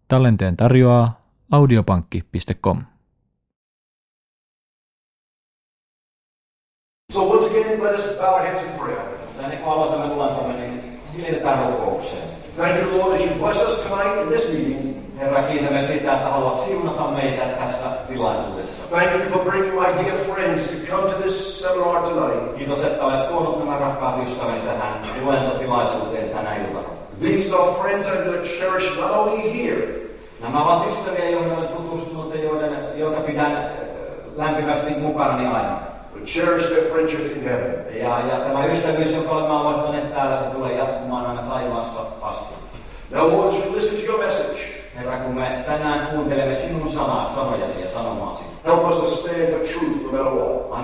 Tallenteen tarjoaa audiopankki.com. So once again, let us bow our heads in prayer. Ennen kuin aloitamme luentomme, niin hiljennytään rukoukseen. Thank you, Lord, as you bless us tonight in this meeting. Herra, kiitämme siitä, että haluat siunata meitä tässä tilaisuudessa. Thank you for bringing my dear friends to come to this seminar tonight. Kiitos, että olet tuonut nämä rakkaat ystäväni tähän luentotilaisuuteen tänä iltana. These are friends I'm going to cherish not only here, Nämä ovat ystäviä, joihin olen tutustunut ja joita pidän lämpimästi mukanani aina. but cherish their friendship in heaven. Ja tämä ystävyys, joka olemme aloittaneet täällä, se tulee jatkumaan aina taivaassa asti. Now, Lord, as we listen to your message, Herra, kun me tänään kuuntelemme sinun sanojasi ja sanomaasi, help us to stand for truth no matter what.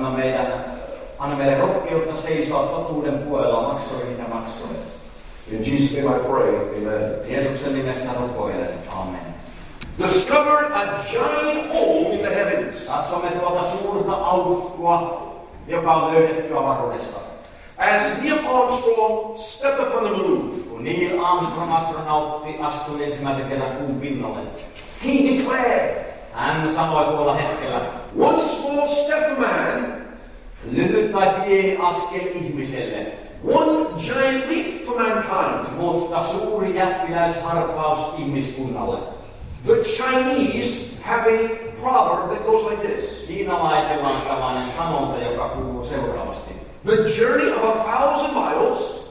Anna meille rohkeutta seisoa totuuden puolella, maksoi mitä maksoi. In Jesus' name I pray, amen. Jeesuksen nimessä rukoilen. Amen. Discovered a giant hole in the heavens. Katsomme tuota suurta aukkoa, joka on löydetty avaruudesta. As Neil Armstrong stepped up on the moon, Kun Neil Armstrong astronautti astui ensimmäisen kerran kuun pinnalle, he declared, hän sanoi tuolla hetkellä, one small step for man, lyhyt tai pieni askel ihmiselle, one giant leap for mankind. mutta suuri jättiläisharppaus ihmiskunnalle. The Chinese have a proverb that goes like this. Kiinalaisilla on tällainen sanonta, joka kuuluu seuraavasti. The journey of 1,000 miles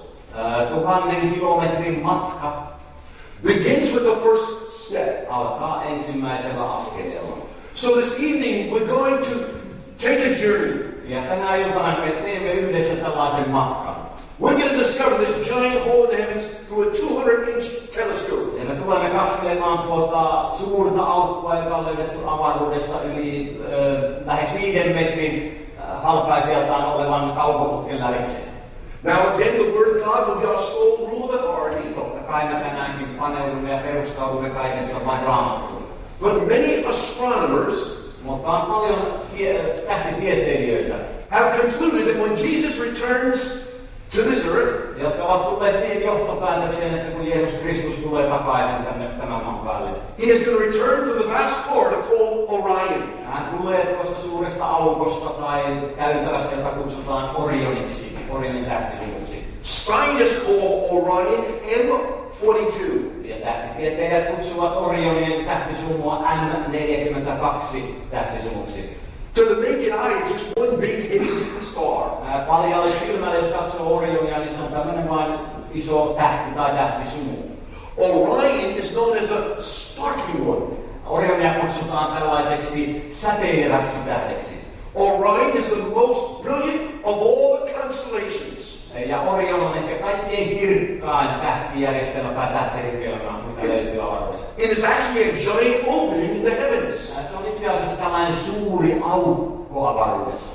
1000 kilometrin matka begins with the first step. alkaa ensimmäisellä askeleella. So this evening we're going to take a journey. Ja tänä iltana me teemme yhdessä tällaisen matkan. We're going to discover this giant hole in the heavens through a 200-inch telescope. Ja me tulemme katselemaan tuota suurta aukkoa, joka on löydetty avaruudessa yli lähes 5 metrin halkaisijaltaan olevan kaukoputken lävitse. Now again, the Word of God will be our sole rule of authority. Totta kai me tänäänkin paneudumme ja perustaudumme kaikessa vain Raamattuun. But many astronomers Mutta on paljon tähtitieteilijöitä, have concluded that when Jesus returns to this earth, jotka ovat tulleet siihen johtopäätökseen, että kun Jeesus Kristus tulee takaisin tänne tämän maan päälle, he is going to return from the vast corridor called Orion. hän tulee tuosta suuresta aukosta tai käytävästä, jota kutsutaan Orioniksi, Orionin tähtisumuksi. Scientists call Orion M42. Ja tähtitieteilijät kutsuvat Orionin tähtisumua M42 tähtisumuksi. To the naked eye, it's just one big hazy star. Paljalle silmälle, jos katsoo Orionia, niin se on tämmöinen vain iso tähti tai tähtisumu. Orion is known as a sparkling one. Orionia kutsutaan tällaiseksi säteileväksi tähdeksi. Orion is the most brilliant of all the constellations. Ja Orion on ehkä kaikkein kirkkain tähtijärjestelmä tai tähtirikkelmä, mitä löytyy avaruudesta. It is actually a giant opening in the heavens. Se on itse asiassa tällainen suuri aukko avaruudessa.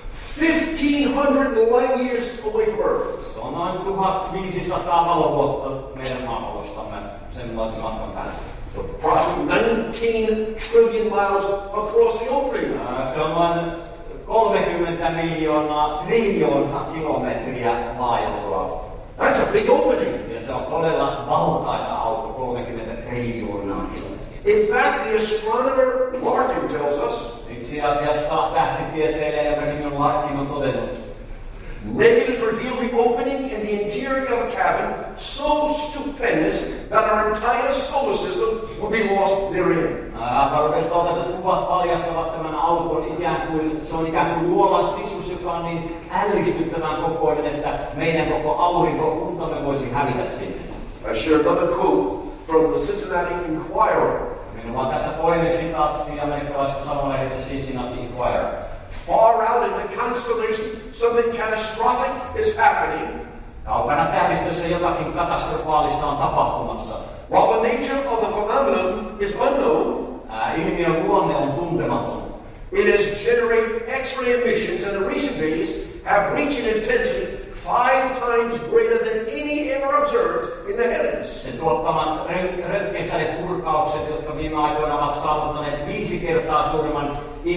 1,500 light years away from Earth. Se on noin 1500 valovuotta meidän maapallostamme sellaisen matkan päässä. Approximately 19 trillion miles across the opening. Se on noin 30 miljoonaa triljoonaa kilometriä laaja tuo aukko. That's a big opening. Ja se on todella valtaisa aukko, 30 triljoonaa kilometriä. In fact, the astronomer Larkin tells us Itse asiassa tähtitieteilijä, joka nimi on Larkin, on todennut, negatives reveal the opening in the interior of a cabin so stupendous that our entire solar system will be lost therein. Avaruudesta otetut kuvat paljastavat tämän aukon se on ikään kuin luolan sisus, joka on niin ällistyttävän kokoinen, että meidän koko aurinkokuntamme voisi hävitä sinne. I share another quote from the Cincinnati Enquirer. Minulla on tässä toinen sitaatti amerikkalaisesta sanomalehdestä Cincinnati Enquirer. Far out in the constellation, something catastrophic is happening. Kaukana tähdistössä jotakin katastrofaalista on tapahtumassa. While the nature of the phenomenon is unknown, ilmiön luonne on tuntematon. it has generated X-ray emissions and in recent days have reached an intensity 5 times greater than any ever observed in the heavens. Sen tuottamat röntgensädepurkaukset, jotka viime aikoina ovat saavuttaneet 5 kertaa suuremman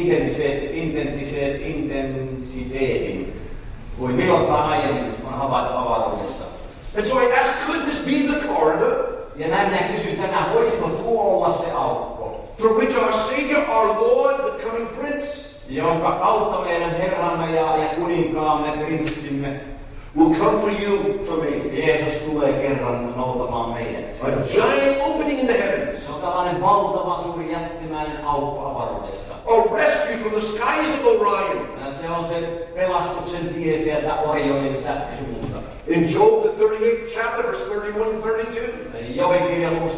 intensiteetin kuin milloinkaan aiemmin on havaittu avaruudessa. And so I asked, could this be the corridor Ja näin minä kysyin tänään, voisiko tuo olla through which our Savior, our Lord, the coming Prince, jonka kautta meidän Herramme ja kuninkaamme, prinssimme, will come for you, for me. Jeesus tulee kerran noutamaan meidät. A giant opening in the heavens. Se on tällainen valtava suuri jättimäinen aukko avaruudessa. A rescue from the skies of Orion. Se on se pelastuksen tie sieltä Orionin sähkösuunnasta. In Job, the 38th chapter, verse 31 and 32. Jobin kirjan luvusta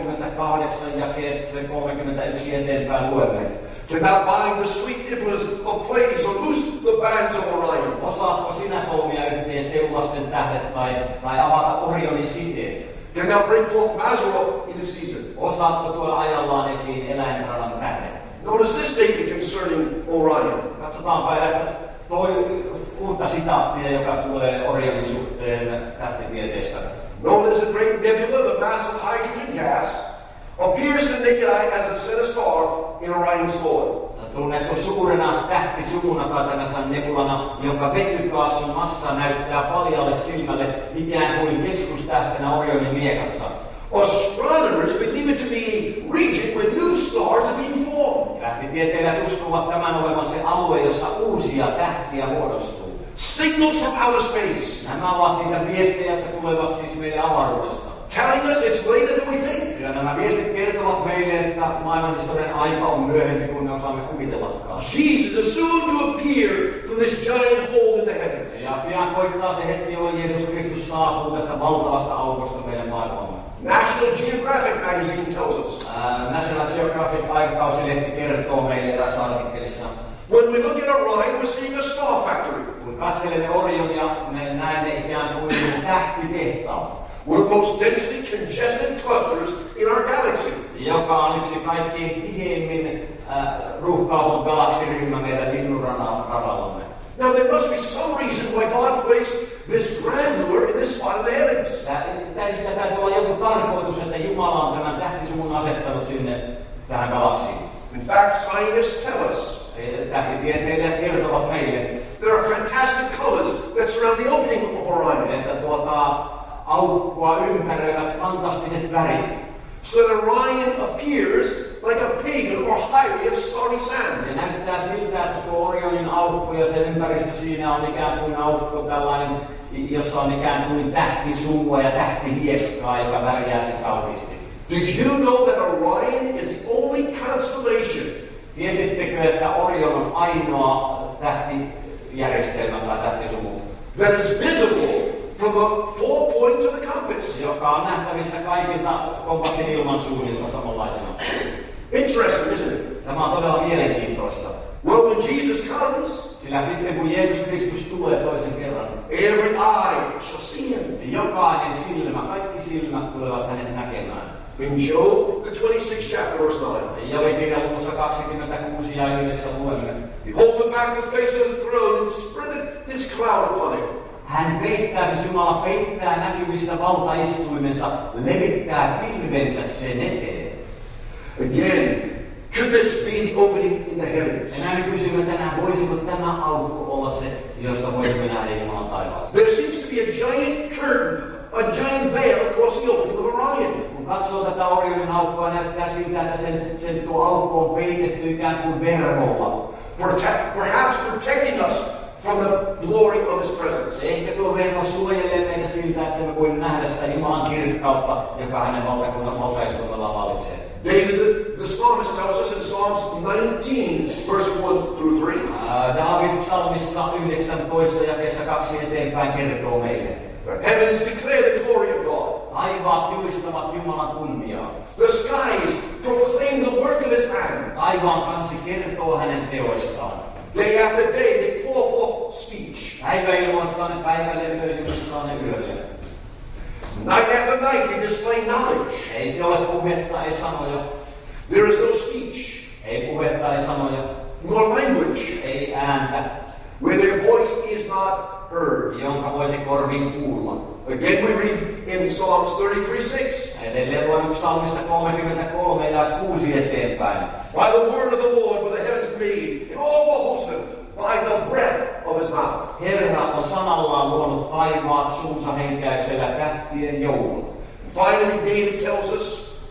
38 jakeet 31 eteenpäin luemme. Can thou bind the sweet influence of Pleiades or loose the bands of Orion? Osaatko sinä solmia yhteen seulasten tähdet tai avata Orionin siteet? Can thou bring forth Mazzaroth in the season? Osaatko tuoda ajallaan esiin eläinradan tähdet? Notice this statement concerning Orion. Katsotaanpa erästä uutta sitaattia, joka tulee Orionin suhteen tähtitieteestä. Known as a great nebula, the mass of hydrogen gas appears to the naked eye as a set star in Orion's soil. Tunnettu suurena tähtisuvuna tai tällaisena nebulana, jonka vetykaasun massa näyttää paljalle silmälle ikään kuin keskustähtenä Orionin miekassa. Astronomers believe it to be a region where new stars are being formed. Tähtitieteilijät uskovat tämän olevan se alue, jossa uusia tähtiä muodostuu. Signals from outer space. Nämä ovat niitä viestejä, jotka tulevat siis meille avaruudesta. Telling us it's later than we think. Ja nämä viestit kertovat meille, että maailmanhistorian aika on myöhempi kuin me osaamme kuvitellakaan. Jesus is soon to appear from this giant hole in the heavens. Ja pian koittaa se hetki, jolloin Jeesus Kristus saapuu tästä valtavasta aukosta meidän maailmamme. National Geographic magazine tells us. National Geographic aikakausilehti kertoo meille erässä artikkelissa. When we look at Orion, we're seeing a star factory. Kun katselemme Orionia, me näemme ikään kuin tähtitehtaan. One of the most densely congested clusters in our galaxy. Joka on yksi kaikkein tiheimmin ruuhkautunut galaksiryhmä meidän linnunradallamme. Now there must be some reason why God placed this grandeur in this spot of the heavens. Sitä täytyy olla joku tarkoitus, että Jumala on tämän tähtisuvun asettanut sinne tähän galaksiin. In fact, scientists tell us tähtitieteilijät kertovat meille, there are fantastic colors that surround the opening of Orion. Että aukkoa ympäröivät fantastiset värit. So that Orion appears like a pagan or highway of starry sand. Ja näyttää siltä, että tuo Orionin aukko ja sen ympäristö siinä on ikään kuin aukko tällainen, jossa on ikään kuin tähtisumua ja tähtihiekkaa, joka värjää sen kauniisti. Did you know that Orion is the only constellation? Tiesittekö, että Orion on ainoa tähtijärjestelmä tai tähtisumu? That is visible from the 4 points of the compass. Joka on nähtävissä kaikilta kompassin ilmansuunnilta samanlaisena. Interesting, isn't it? Tämä on todella mielenkiintoista. Well, when Jesus comes, sillä sitten kun Jeesus Kristus tulee toisen kerran, every eye shall see him. Jokainen silmä, kaikki silmät tulevat hänet näkemään. In Job, the 26th chapter, verse 9. Jobin kirjan luvussa 26 ja 9 luemme. He holdeth back the face of his throne and spreadeth his cloud upon it. Hän peittää, siis Jumala peittää näkyvistä valtaistuimensa, levittää pilvensä sen eteen. Again, could this be the opening in the heavens? Ja näin kysymme tänään, voisiko tämä aukko olla se, josta voimme nähdä Jumalan taivaasta? There seems to be a giant curtain, a giant veil across the opening of Orion. Kun katsoo tätä Orionin aukkoa, näyttää siltä, että sen tuo aukko on peitetty ikään kuin verholla. Perhaps protecting us from the glory of his presence. Ehkä tuo verho suojelee meitä siltä, että me voimme nähdä sitä Jumalan kirkkautta, joka hänen valtaistunnolla valitsee. David, the psalmist, tells us in Psalms 19, verse 1 through 3. David psalmissa 19 jakeessa 2 eteenpäin kertoo meille. The heavens declare the glory of God. Taivaat julistavat Jumalan kunniaa. The skies proclaim the work of his hands. Taivaan kansi kertoo hänen teoistaan. Day after day they pour forth speech. Päivä ilmoittaa ne päivälle, yö julistaa ne yölle. Night after night they display knowledge. Ei se ole puhetta, ei sanoja. There is no speech. Ei puhetta, ei sanoja. Nor language. Ei ääntä. Where their voice is not heard. Jonka voisi korvin kuulla. Again we read in Psalms 33:6. Edelleen luemme psalmista 33 ja 6 eteenpäin. By the word of the Lord were the heavens made, and all the host of them by the breath of his mouth. Herra on sanallaan luonut taivaat suunsa henkäyksellä tähtien joulun. Finally David tells us,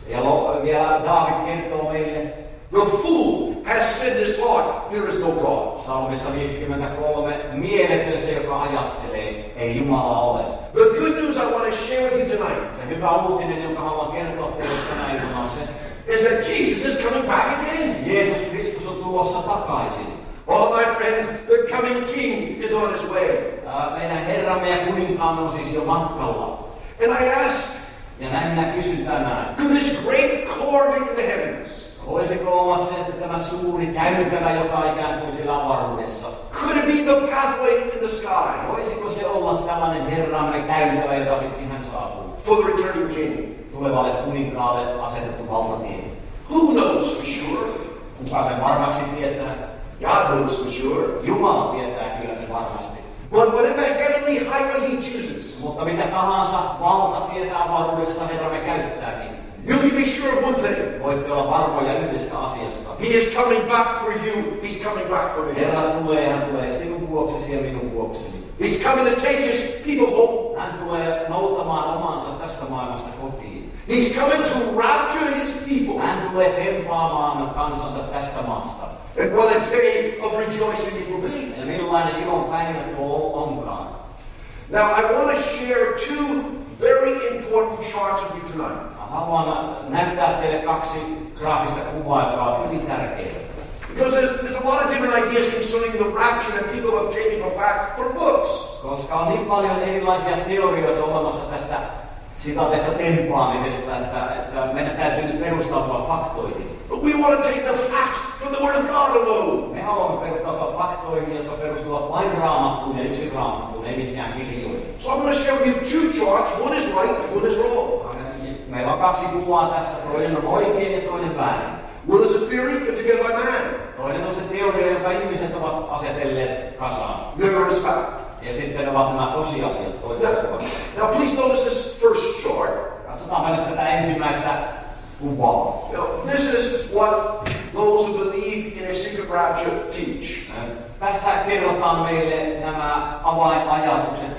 Ja vielä Daavid kertoo meille, The fool has said in his heart, there is no God. Psalmissa 53, mieletön se, joka ajattelee, ei Jumala ole. The good news I want to share with you tonight Se hyvä uutinen, jonka haluan kertoa teille tänä iltana on se, is that Jesus is coming back again. Jeesus Kristus on tulossa takaisin. Oh, my friends, the coming King is on his way. Meidän Herramme ja kuninkaamme on siis jo matkalla. And I ask, Ja näin minä kysyn tänään, could this great cord in the heavens, voisiko olla se, että tämä suuri käytävä, joka on ikään kuin sillä avaruudessa, could it be the pathway in the sky voisiko se olla tällainen Herramme käytävä, jota pitkin hän saapuu? for the returning King? Tulevalle kuninkaalle asetettu valtatie. Who knows for sure? Kuka sen varmaksi tietää? God knows for sure. Jumala tietää kyllä sen varmasti. But whatever heavenly highway he chooses, Mutta mitä tahansa valtatietä avaruudessa Herramme käyttääkin, you can be sure of one thing. voitte olla varmoja yhdestä asiasta. He is coming back for you. He's coming back for me. Herra hän tulee sinun vuoksesi ja minun vuokseni. He's coming to take his people home. Hän tulee noutamaan omansa tästä maailmasta kotiin. He's coming to rapture his people. Hän tulee tempaamaan kansansa tästä maasta. And what a day of rejoicing it will be. Ja millainen ilon päivä tuo onkaan. Now I want to share two very important charts with you tonight. Haluan näyttää teille kaksi graafista kuvaa, jotka ovat hyvin tärkeitä. Because there's a lot of different ideas concerning the rapture that people have taken for fact from books. Koska on niin paljon erilaisia teorioita olemassa tästä sitaateessa tempaamisesta, että meidän täytyy nyt perustautua faktoihin. But we want to take the facts from the Word of God alone. Me haluamme perustautua faktoihin, jotka perustuvat vain Raamattuun ja yksin Raamattuun, ei mitkään kirjoihin. So I'm going to share with you two charts. One is right and one is wrong. Meillä on kaksi kuvaa tässä, toinen on oikein ja toinen väärin. One is a theory put together by man. Toinen on se teoria, jonka ihmiset ovat asetelleet kasaan. The other is fact. Ja sitten ovat nämä tosiasiat toisessa kuvassa. Now please notice this first chart. Katsotaanpa nyt tätä ensimmäistä kuvaa. Now, this is what those who believe in a secret rapture teach. Tässä kerrotaan meille nämä avainajatukset,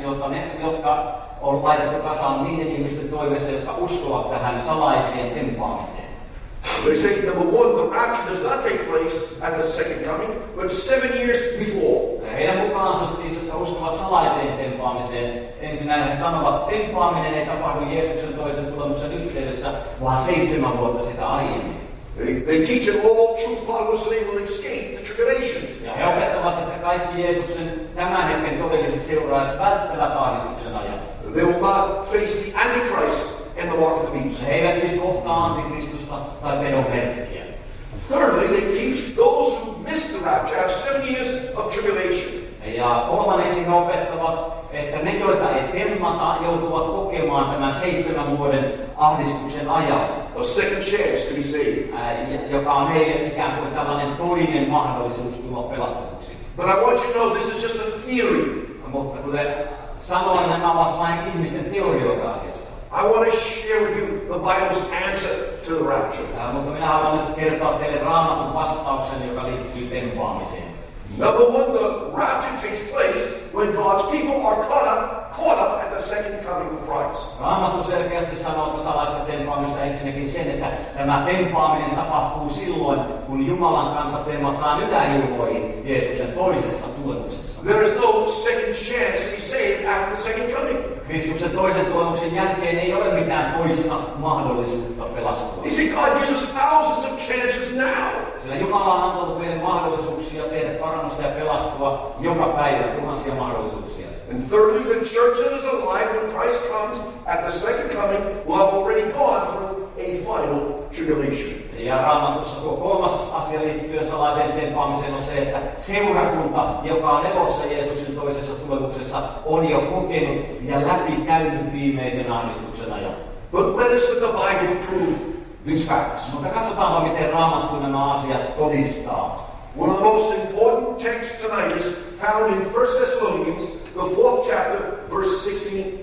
jotka on laitettu kasaan niiden ihmisten toimesta, jotka uskovat tähän salaiseen tempaamiseen. They say, number one, the rapture does not take place at the second coming, but 7 years before. Heidän mukaansa siis, jotka uskovat salaiseen tempaamiseen, ensinnäkin he sanovat, että tempaaminen ei tapahdu Jeesuksen toisen tulemuksen yhteydessä, vaan 7 vuotta sitä aiemmin. They teach that all true followers today will escape the tribulation. Ja he opettavat, että kaikki Jeesuksen tämän hetken todelliset seuraajat välttävät ahdistuksen ajan. They will not face the Antichrist and the mark of the beast. He eivät siis kohtaa antikristusta tai pedon merkkiä. Thirdly, they teach those who miss the rapture have 7 years of tribulation. Ja kolmanneksi he opettavat, että ne, joita ei temmata, joutuvat kokemaan tämän 7 vuoden ahdistuksen ajan. A second chance to be saved. Joka on heille ikään kuin tällainen toinen mahdollisuus tulla pelastetuksi. But I want you to know this is just a theory. Mutta kuten sanoin, nämä ovat vain ihmisten teorioita asiasta. I want to share with you the Bible's answer to the rapture. Mutta minä haluan nyt kertoa teille Raamatun vastauksen, joka liittyy tempaamiseen. Number one, the rapture takes place when God's people are caught up at the second coming of Christ. Raamattu selkeästi sanoo, että salaista tempaamista ensinnäkin sen, että tämä tempaaminen tapahtuu silloin, kun Jumalan kansa tempataan yläilmoihin Jeesuksen toisessa tulemuksessa. There is no second chance to be saved after the second coming. Kristuksen toisen tulemuksen jälkeen ei ole mitään toista mahdollisuutta pelastua. You see, God gives us thousands of chances now. Sillä Jumala on antanut meille mahdollisuuksia tehdä parannusta ja pelastua joka päivä, tuhansia mahdollisuuksia. And thirdly, the church that is alive when Christ comes at the second coming will have already gone through a final tribulation. Ja Raamatussa kolmas asia liittyen salaiseen tempaamiseen on se, että seurakunta, joka on elossa Jeesuksen toisessa tulemuksessa, on jo kokenut ja läpikäynyt viimeisen ahdistuksen ajan. But let us let the Bible prove these facts. Mutta katsotaanpa, miten Raamattu nämä asiat todistaa. One of the most important texts tonight is found in 1 Thessalonians, the 4th chapter, verse 16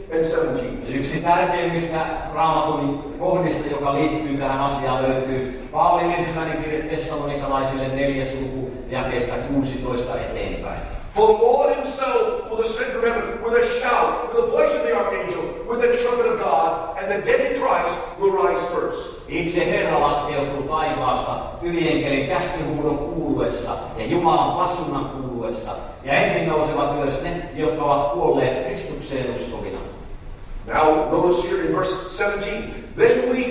and 17. Yksi tärkeimmistä Raamatun kohdista, joka liittyy tähän asiaan, löytyy Paavin ensimmäinen kirje Tessalonikalaisille 4. luku jakeesta 16 eteenpäin. For the Lord himself will descend from heaven with a shout, with the voice of the archangel, with the trumpet of God, and the dead in Christ will rise first. Itse Herra laskeutuu taivaasta ylienkelin käskyhuudon kuuluessa ja Jumalan pasunnan kuuluessa, ja ensin nousevat ylös ne, jotka ovat kuolleet Kristukseen uskovina. Now notice here in verse 17, then we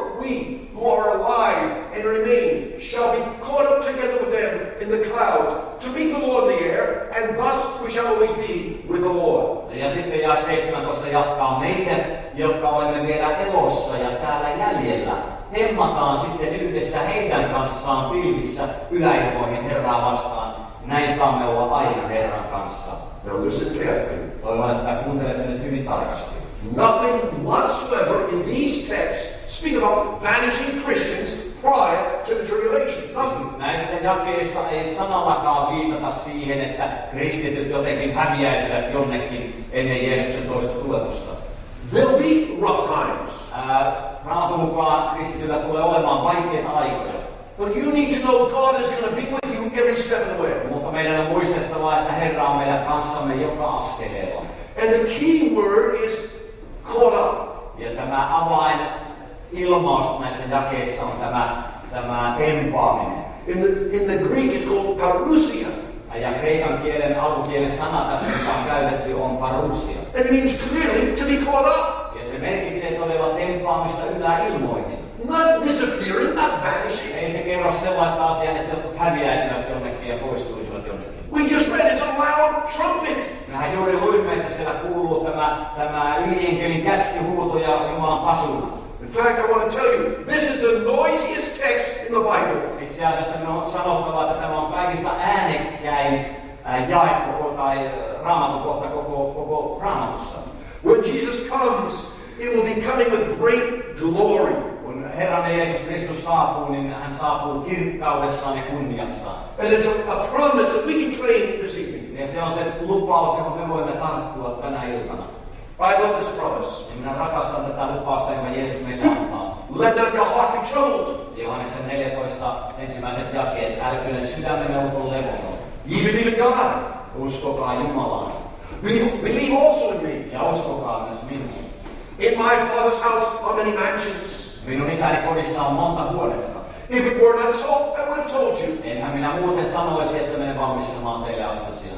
who are alive and remain shall be caught up together with them in the clouds to meet the Lord in the air, and thus we shall always be with the Lord. Ja sitten jae 17 jatkaa, meidät, jotka olemme vielä elossa ja täällä jäljellä, hemmataan sitten yhdessä heidän kanssaan pilvissä yläilmoihin Herraa vastaan. Näin saamme olla aina Herran kanssa. Now listen carefully. Toivon, että kuuntelette nyt hyvin tarkasti. Nothing whatsoever in these texts speak about vanishing Christians prior to the tribulation. Nothing. Näissä jakeissa ei sanallakaan viitata siihen, että kristityt jotenkin häviäisivät jonnekin ennen Jeesuksen toista tulemusta. There'll be rough times. Raamatun mukaan kristityillä tulee olemaan vaikeita aikoja. But you need to know God is going to be with you every step of the way. Mutta meidän on muistettava, että Herra on meidän kanssamme joka askeleella. And the key word is caught up. Ja tämä avain ilmaus näissä jakeissa on tämä tempaaminen. In the Greek it's called parousia. Ja kreikan kielen alkukielen sana tässä, joka on käytetty, on parousia. And it means clearly to be caught up. Ja se merkitsee todella tempaamista yläilmoihin. Not disappearing, not vanishing. Ei se kerro sellaista asiaa, että jotkut häviäisivät jonnekin ja poistuisivat jonnekin. We just read it's a loud trumpet. Mehän juuri luimme, että siellä kuuluu tämä ylienkelin käskyhuuto ja Jumalan pasuna. In fact, I want to tell you, this is the noisiest text in the Bible. Itse asiassa minun on sanottava, että tämä on kaikista äänekkäin jae koko tai raamatukohta koko raamatussa. When Jesus comes, it will be coming with great glory. Kun Herramme Jeesus Kristus saapuu, niin hän saapuu kirkkaudessaan ja kunniassaan. And it's a promise that we can claim this evening. Ja se on se lupaus, johon me voimme tarttua tänä iltana. I love this promise. Ja minä rakastan tätä lupausta, jonka Jeesus meille antaa. Let not your heart be troubled. Johanneksen 14 ensimmäiset jakeet. Älköön sydämemme olko levoton. Ye believe in God. Uskokaa Jumalaan. Believe also in me. Ja uskokaa myös minuun. In my Father's house are many mansions. Minun isäni kodissa on monta huonetta. If it were not so, I would have told you. Enhän minä muuten sanoisi, että menen valmistamaan teille asuinsia.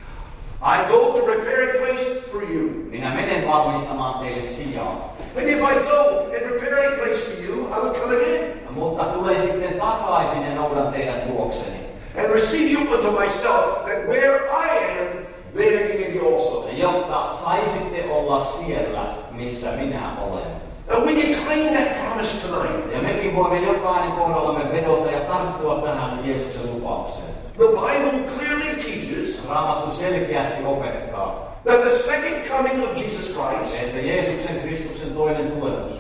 I go to prepare a place for you. Minä menen valmistamaan teille sijaa. And if I go and prepare a place for you, I will come again. Mutta tulen sitten takaisin ja noudan teidät luokseni. And receive you unto myself, that where I am, there you may be also. Jotta saisitte olla siellä, missä minä olen. And we can claim that promise tonight. Ja mekin voimme jokainen kohdallamme vedota ja tarttua tähän Jeesuksen lupaukseen. The Bible clearly teaches Raamattu selkeästi opettaa, that the second coming of Jesus Christ, että Jeesuksen Kristuksen toinen tulemus,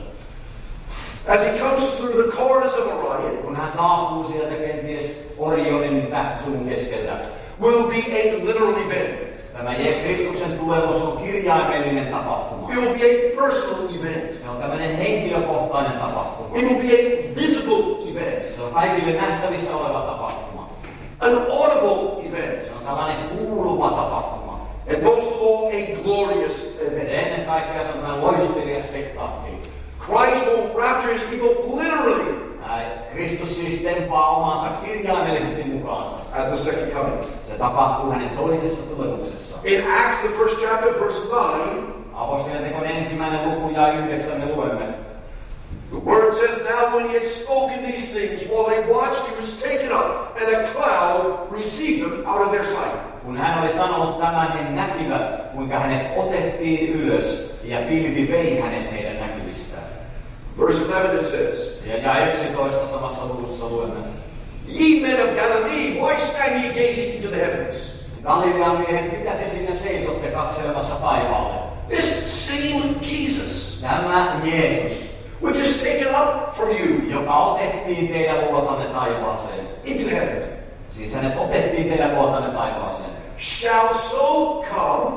as he comes through the corridors of Orion, kun hän saapuu sieltä kenties Orionin tähtsuun keskeltä, will be a literal event. Tämä Kristuksen tulemus on kirjaimellinen tapahtuma. It will be a personal event. Se on tämmöinen henkilökohtainen tapahtuma. It will be a visible event. Se on kaikille nähtävissä oleva tapahtuma. An audible event. Se on tällainen kuuluva tapahtuma. And most of all, a glorious event. Ja ennen kaikkea se on tämmöinen loistelija spektaakkeli. Christ will rapture his people literally. Kristus siis tempaa omaansa kirjaimellisesti mukaansa. At the second coming. Se tapahtuu hänen toisessa tulemuksessa. In Acts, the first chapter, verse 9, Apostolien ensimmäinen luku ja 9 me luemme. the word says, now when he had spoken these things, while they watched, he was taken up, and a cloud received him out of their sight. Kun hän oli sanonut tämän, he näkivät, kuinka hänet otettiin ylös, ja pilvi vei hänet heidän näkyvistään. Verse 11 it says, Ja 11 samassa luvussa luemme. ye men of Galilee, why stand ye gazing into the heavens? Galilean miehet, mitä te siinä seisotte katselemassa taivaalle? This same Jesus, Tämä Jeesus, which is taken up from you joka otettiin teidän luotanne taivaaseen. into heaven, Siis hänet otettiin teidän luotanne taivaaseen. shall so come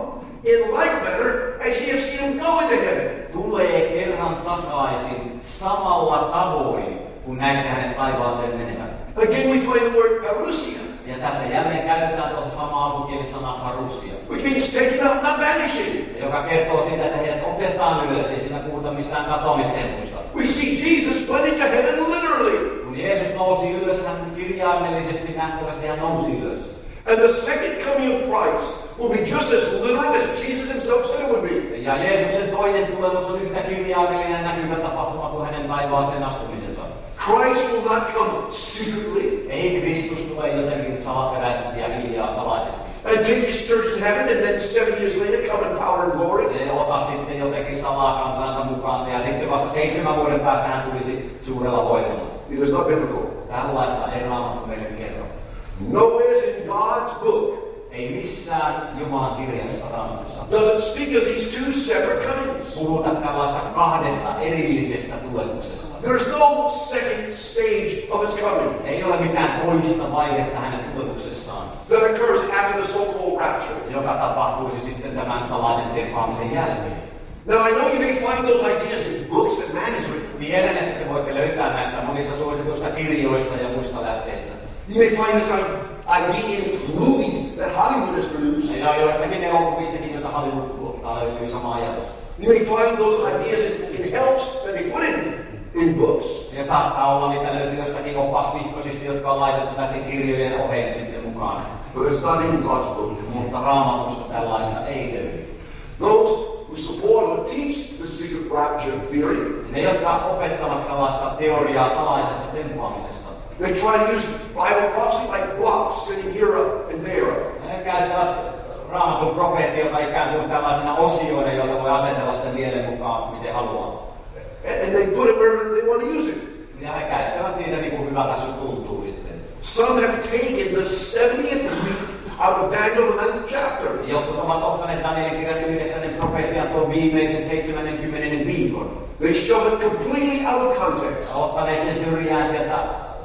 in like manner as ye have seen him go into heaven. Tulee kerran takaisin samalla tavoin, kun näitte hänet taivaaseen menevän. Again we find the word parousia, Ja tässä jälleen käytetään tuota samaa alkukielisanaa parousia, which means taken up, not vanishing. joka kertoo siitä, että heidät otetaan ylös, ei siinä puhuta mistään katoamistempusta. We see Jesus went into heaven literally. Kun Jeesus nousi ylös, hän kirjaimellisesti nähtävästi hän nousi ylös. And the second coming of Christ will be just as literal as Jesus himself said it would be. Ja Jeesuksen toinen tulemus on yhtä kirjaimellinen näkyvä tapahtuma kuin hänen taivaaseen astumisensa. Christ will not come secretly Ei Kristus tule jotenkin salaperäisesti ja hiljaa salaisesti. and take his church in heaven and then 7 years later come in power and glory. Ja ota sitten jotenkin salaa kansansa mukaansa ja sitten vasta 7 vuoden päästä hän tulisi suurella voimalla. It is not biblical. Tällaista ei Raamattu meille kerro. Nowhere in God's book Ei missään Jumalan kirjassa Raamatussa does it speak of these two separate comings. puhuta tällaista kahdesta erillisestä tulemuksesta. There is no second stage of his coming Ei ole mitään toista vaihetta hänen tulemuksessaan, that occurs after the so-called rapture. joka tapahtuisi sitten tämän salaisen tempaamisen jälkeen. Now I know you may find those ideas in books that man has written. Tiedän, että te voitte löytää näistä monista suosituista kirjoista ja muista lähteistä. You may find this idea in movies that Hollywood has produced. Meillä on joistakin elokuvistakin, joita Hollywood tuottaa, löytyy sama ajatus. You may find those ideas in helps that they put in books. Ja saattaa olla, niitä löytyy jostakin opasvihkosista, jotka on laitettu näiden kirjojen oheen sitten mukaan. But it's not in God's book. Mutta Raamatusta tällaista ei löydy. Those who support or teach the secret rapture theory, Ne, jotka opettavat tällaista teoriaa salaisesta tempaamisesta, they try to use Bible prophecy like blocks sitting here and there. ne käyttävät Raamatun profeetioita ikään kuin tällaisina osioina, joita voi asetella sitten mielen mukaan, miten haluaa. And they put it wherever they want to use it. Ja he käyttävät niitä niin kuin hyvältä tuntuu sitten. Some have taken the 70th week out of Daniel, the 9th chapter. Jotkut ovat ottaneet Danielin kirjan 9. profeetian tuon viimeisen 70. viikon. They shove it completely out of context. Ja ottaneet sen syrjään sieltä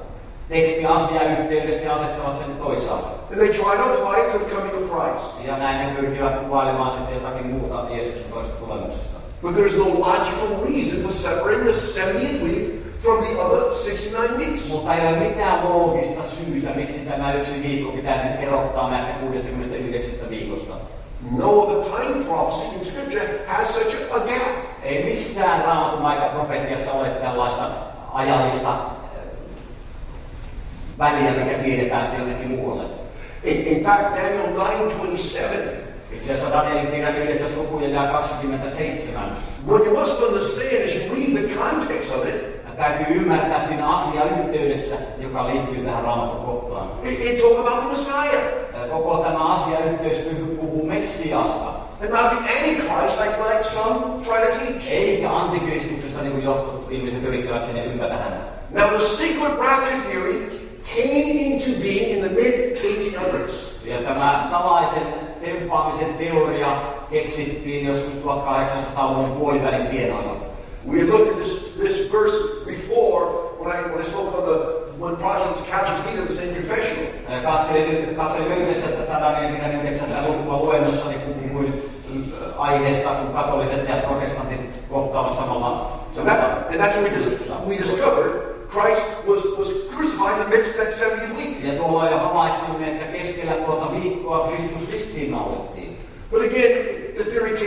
tekstiasiayhteydestä ja asettavat sen toisaalta. And they try to apply it to the coming of Christ. Ja näin ne pyrkivät kuvailemaan sitten jotakin muuta Jeesuksen toisesta tulemuksesta. But there's no logical reason for separating the 70th week from the other 69 weeks. Mutta ei ole mitään loogista syytä, miksi tämä yksi viikko pitäisi erottaa näistä 69 viikosta. No other time prophecy in Scripture has such a gap. Ei missään Raamatun aikaprofetiassa ole tällaista ajallista väliä, mikä siirretään sitten jonnekin muualle. In fact, Daniel 9:27. Itse asiassa Danielin kirjan 9. luku ja 27. What you must understand as you read the context of it, Täytyy ymmärtää siinä asiayhteydessä, joka liittyy tähän Raamatun kohtaan. it's all about the Messiah. Koko tämä asiayhteys puhuu Messiasta, And not the Antichrist like some try to teach. eikä antikristuksesta, niin kuin jotkut ihmiset yrittävät sinne ympätä häntä. Now the secret rapture theory came into being in the mid-1800s. Ja tämä salaisen tempaamisen teoria keksittiin joskus 1800-luvun puolivälin tienoilla. We had looked at this verse before when I spoke on when Protestants and Catholics meet in the same confessional. Katselin yhdessä tätä Danielin 9. lukua luennossani, kun puhuin aiheesta, kun katoliset ja protestantit kohtaavat samalla. And that's what we discovered. Christ was crucified in the midst of that 70th week. Ja tuolloin jo havaitsimme, että keskellä tuota viikkoa Kristus ristiinnaulettiin. But again, the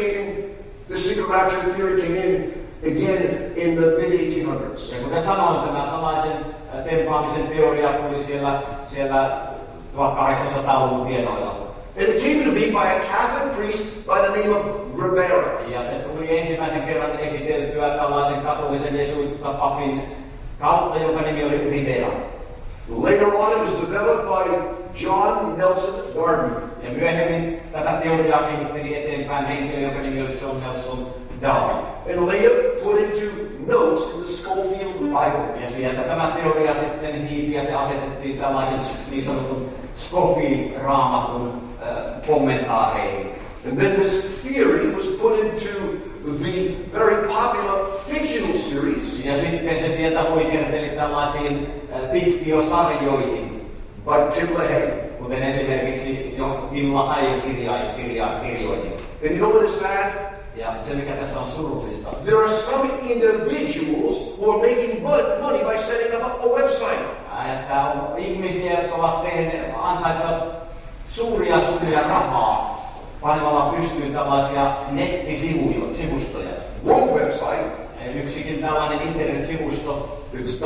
secret rapture theory came in again in the mid-1800s. Ja kuten sanoin, tämä salaisen tempaamisen teoria tuli siellä 1800-luvun tienoilla. And it came into being by a Catholic priest by the name of Ribera. Ja se tuli ensimmäisen kerran esiteltyä tällaisen katolisen jesuittapapin kautta, jonka nimi oli Ribera. Later on it was developed by John Nelson Darby. Ja myöhemmin tätä teoriaa kehitteli eteenpäin henkilö, jonka nimi oli John Nelson Darby. And later put into notes in the Scofield Bible. Ja sieltä tämä teoria sitten hiipi ja se asetettiin tällaisen niin sanotun Scofield-raamatun kommentaareihin. And then this theory was put into the very popular fictional series Ja sitten se sieltä luikerteli tällaisiin fiktiosarjoihin. by Tim LaHaye. kuten esimerkiksi jokin kirjoitin. And you know what is sad? Ja se mikä tässä on surullista. There are some individuals who are making money by setting up a website. Että on ihmisiä, jotka ovat ansaitsevat suuria summia rahaa panemalla pystyyn tällaisia nettisivustoja. One website. Yksikin tällainen internetsivusto. It's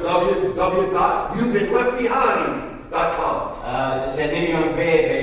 www.youhavebeenleftbehind.com. Sen nimi on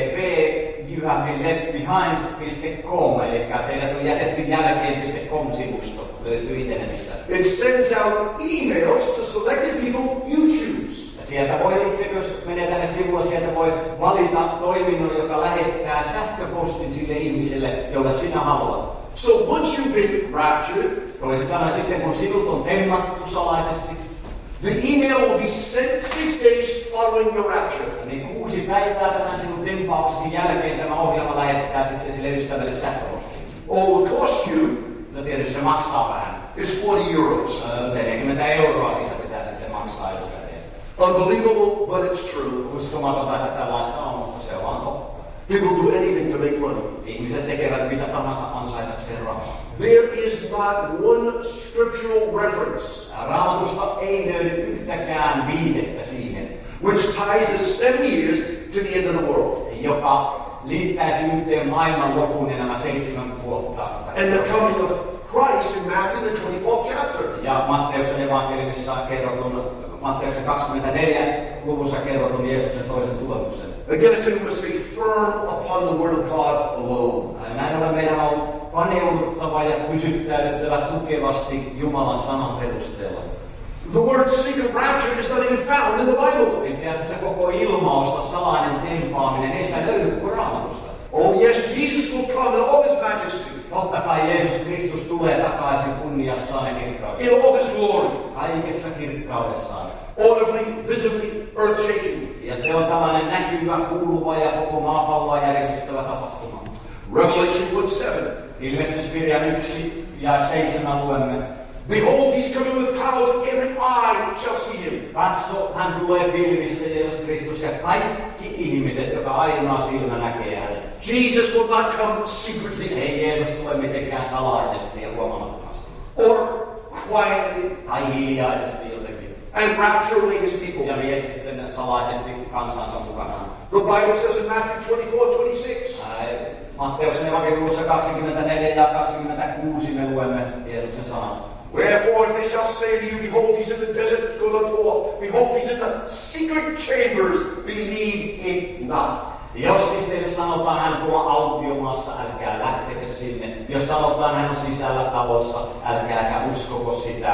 www.youhavebeenleftbehind.com, eli teidät on jätetty jälkeen.com-sivusto, löytyy internetistä. It sends out emails to selected people you choose. Ja sieltä voi itse, jos menee tänne sivulle, sieltä voi valita toiminnon, joka lähettää sähköpostin sille ihmiselle, jolle sinä haluat. So once you've been raptured, toisin sanoen sitten kun sinut on temmattu salaisesti, the email will be sent 6 days following your rapture. Niin 6 päivää tämän sinun tempauksesi jälkeen tämä ohjelma lähettää sitten sille ystävälle sähköpostiin. All will cost you. No tietysti se maksaa vähän. It's €40. 40 € siitä pitää sitten maksaa etukäteen. Unbelievable, but it's true. Uskomatonta, että tällaista on, mutta se on vaan totta. People do anything to make money. Ihmiset tekevät mitä tahansa ansaitakseen rahaa. There is not one scriptural reference Raamatusta ei löydy yhtäkään viitettä siihen, which ties the 7 years to the end of the world joka liittäisi yhteen maailman lopun ja nämä 7 vuotta. and the coming of Christ in Matthew the 24th chapter. Ja Matteuksen evankeliumissa kerrotun, Matteuksen 24 luvussa kerrotun Jeesuksen toisen tulemuksen. Again, I said we must stay firm upon the word of God alone. Näin ollen meidän on paneuduttava ja pysyttäydyttävä tukevasti Jumalan sanan perusteella. The word secret rapture is not even found in the Bible. Itse asiassa koko ilmausta salainen tempaaminen ei sitä löydy koko Raamatusta. Oh yes, Jesus will come in all his majesty, Totta kai Jeesus Kristus tulee takaisin kunniassaan ja kirkkaudessaan. in all his glory, Kaikessa kirkkaudessaan. audibly, visibly, earth-shaking. Ja se on tällainen näkyvä, kuuluva ja koko maapalloa järjestyttävä tapahtuma. Revelation 1:7. Ilmestyskirjan 1 ja 7 luemme. Behold, he's coming with clouds, every eye shall see him. Katso, hän tulee pilvissä, Jeesus Kristus, ja kaikki ihmiset, joka ainoa silmä näkee hänet. Jesus will not come secretly Ei Jeesus tule mitenkään salaisesti ja huomamattomasti. or quietly Tai hiljaisesti jotenkin. and rapture away his people. Ja vie sitten salaisesti kansansa mukanaan. The Bible says in Matthew 24:26. Matteuksen evankeliumissa 24 ja 26 me luemme Jeesuksen sanat. Wherefore, if they shall say to you, behold, he's in the desert, go not forth. Behold, he's in the secret chambers, believe it not. Jos siis teille sanotaan hän tuolla autiomaassa, älkää lähtekö sinne. Jos sanotaan hän on sisällä talossa, älkääkä uskoko sitä.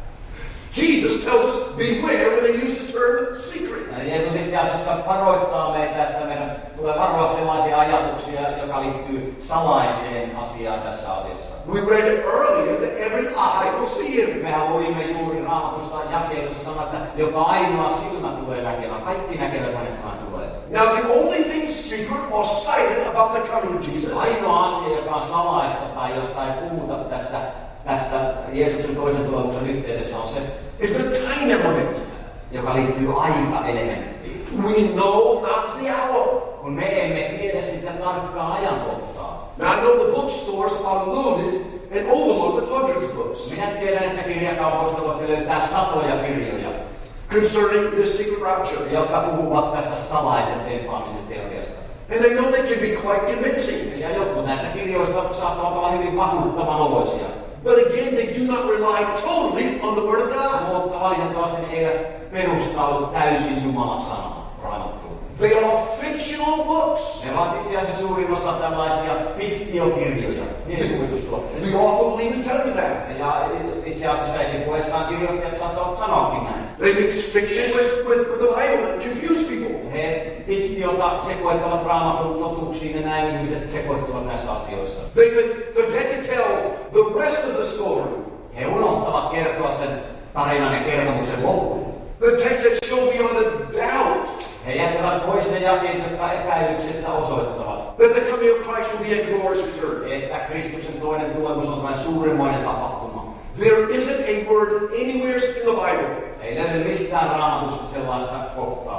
Jesus tells us, beware when they use the term secret. Jeesus itse asiassa varoittaa meitä, että meidän tulee varoa sellaisia ajatuksia, joka liittyy salaiseen asiaan tässä asiassa. We read it earlier that every eye will see him. Mehän luimme juuri Raamatusta jakelussa sanoa, että joka ainoa silmä tulee näkemään. Kaikki näkevät hänet, kun hän tulee. Now, the only thing secret or silent about the coming of Jesus Ainoa asia, joka on salaista tai josta ei puhuta tässä Jeesuksen toisen tulemuksen yhteydessä on se, is the time element. joka liittyy aika-elementtiin. We know not the hour. Kun me emme tiedä sitä tarkkaa ajankohtaa. Now, I know the bookstores are loaded and overloaded with hundreds of books Minä tiedän, että kirjakaupoista voitte löytää satoja kirjoja, concerning this secret rapture. jotka puhuvat tästä salaisen tempaamisen teoriasta. And they know they can be quite convincing. Ja jotkut näistä kirjoista saattavat olla hyvin vakuuttavan oloisia. But again, they do not rely totally on the Word of God. Mutta valitettavasti ne eivät perustaudu täysin Jumalan sanaan, Raamattuun. They are fictional books. Ne ovat itse asiassa suurin osa tällaisia fiktiokirjoja, mielikuvitustuotteita. The author will even tell you that. Ja itse asiassa esipuheessaan kirjoittajat saattavat sanoakin näin. They mix fiction with the Bible and confuse people. He fiktiota sekoittavat Raamatun totuuksiin ja näin ihmiset sekoittuvat näissä asioissa. They forget to tell the rest of the story. He unohtavat kertoa sen tarinan ja kertomuksen lopun. The text that show beyond a doubt He jättävät pois ne jakeet, jotka epäilyksettä osoittavat, that the coming of Christ will be a glorious return. että Kristuksen toinen tulemus on vain suuremmoinen tapahtuma. There isn't a word anywhere in the Bible Ei löydy mistään Raamatusta sellaista kohtaa,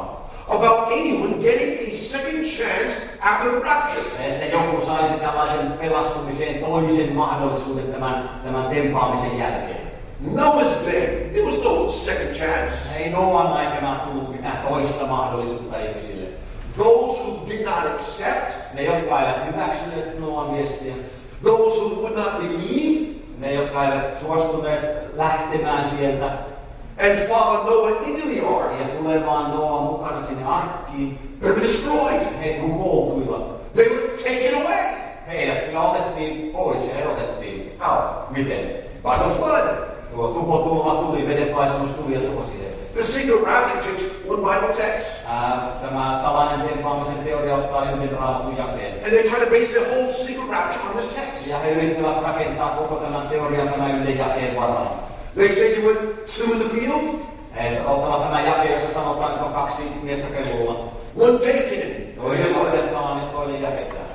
about anyone getting a second chance after the rapture. Että joku saisi tällaisen pelastumiseen toisen mahdollisuuden tämän tempaamisen jälkeen. Noah's day, there was no second chance. Ei Noan aikana tullut mitään toista mahdollisuutta ihmisille. Those who did not accept, Ne, jotka eivät hyväksyneet Noan viestiä, those who would not believe, ne, jotka eivät suostuneet lähtemään sieltä and follow Noah into the ark, ja tulemaan Noan mukana sinne arkkiin, they were destroyed. he tuhoutuivat. They were taken away. Heidät kyllä otettiin pois ja erotettiin. How? Miten? By the flood. Tuo tuhotulva tuli, vedenpaisumus tuli ja tuhosi heidät. The secret rapture takes one Bible text, Tämä salainen tempaamisen teoria ottaa yhden raamatun jakeen. and they try to base their whole secret rapture on this text. Ja he yrittävät rakentaa koko tämän teorian tämän yhden jakeen varaan. They say there were two in the field, He ottavat tämän jakeen, jossa sanotaan, että on 2 miestä pellolla. one taken, Toinen otetaan ja toinen jätetään.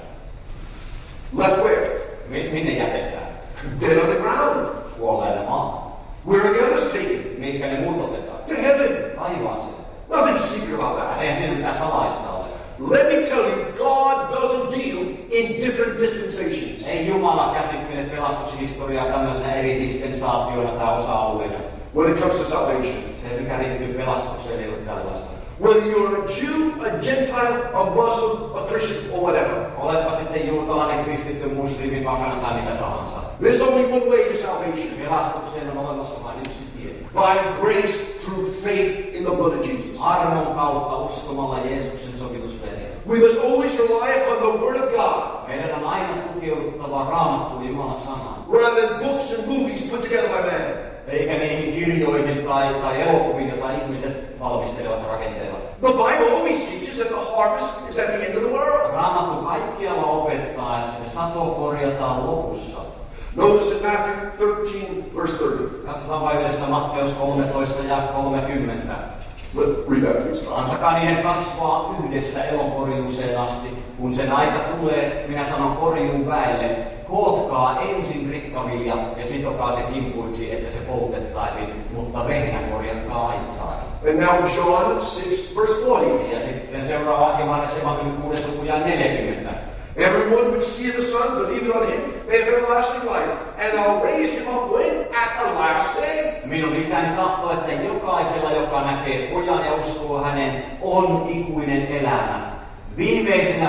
left where? Minne jätetään? Dead on the ground. Kuolleena maahan. Where are the others taken? Mihinkä ne muut otetaan? To heaven. Taivaaseen. Nothing secret about that. Eihän siinä mitään salaista ole. Let me tell you, God doesn't deal in different dispensations. Ei Jumala käsittele pelastushistoriaa tämmöisenä eri dispensaatioina tai osa-alueina. When it comes to salvation. Se, mikä liittyy pelastukseen, ei ole tällaista. Whether you're a Jew, a Gentile, a Muslim, a Christian, or whatever. Olepa sitten juutalainen, kristitty, muslimi, pakana tai mitä tahansa. There's only one way to salvation. Pelastukseen on olemassa vain yksi tie. By grace through faith in the blood of Jesus. Armon kautta uskomalla Jeesuksen sovitusveriä. We must always rely upon the Word of God. Meidän on aina tukeuduttava Raamattuun Jumalan sanaan. Rather than books and movies put together by man. Eikä niihin kirjoihin tai elokuviin, joita ihmiset valmistelevat ja rakentelevat. The Bible always teaches that the harvest is at the end of the world. Raamattu kaikkialla opettaa, että se sato korjataan lopussa. Notice in Matthew 13, verse 30. Katsotaan vain yhdessä Matteus 13 ja 30. Read that, please. Antakaa niiden kasvaa yhdessä elonkorjuuseen asti. Kun sen aika tulee, minä sanon korjuun väelle, kootkaa ensin rikkavilja ja sitokaa se kimpuiksi, että se poltettaisiin, mutta vehnä korjatkaa aittaan. And now John 6, verse 40. Ja sitten seuraava Johannes evankeliumi 6. luku ja 40. Everyone would see the Son, believe on him, they have everlasting life, and I'll raise him up when? At the last day. Minun isäni tahtoo, että jokaisella, joka näkee pojan ja uskoo hänen, on ikuinen elämä. Viimeisenä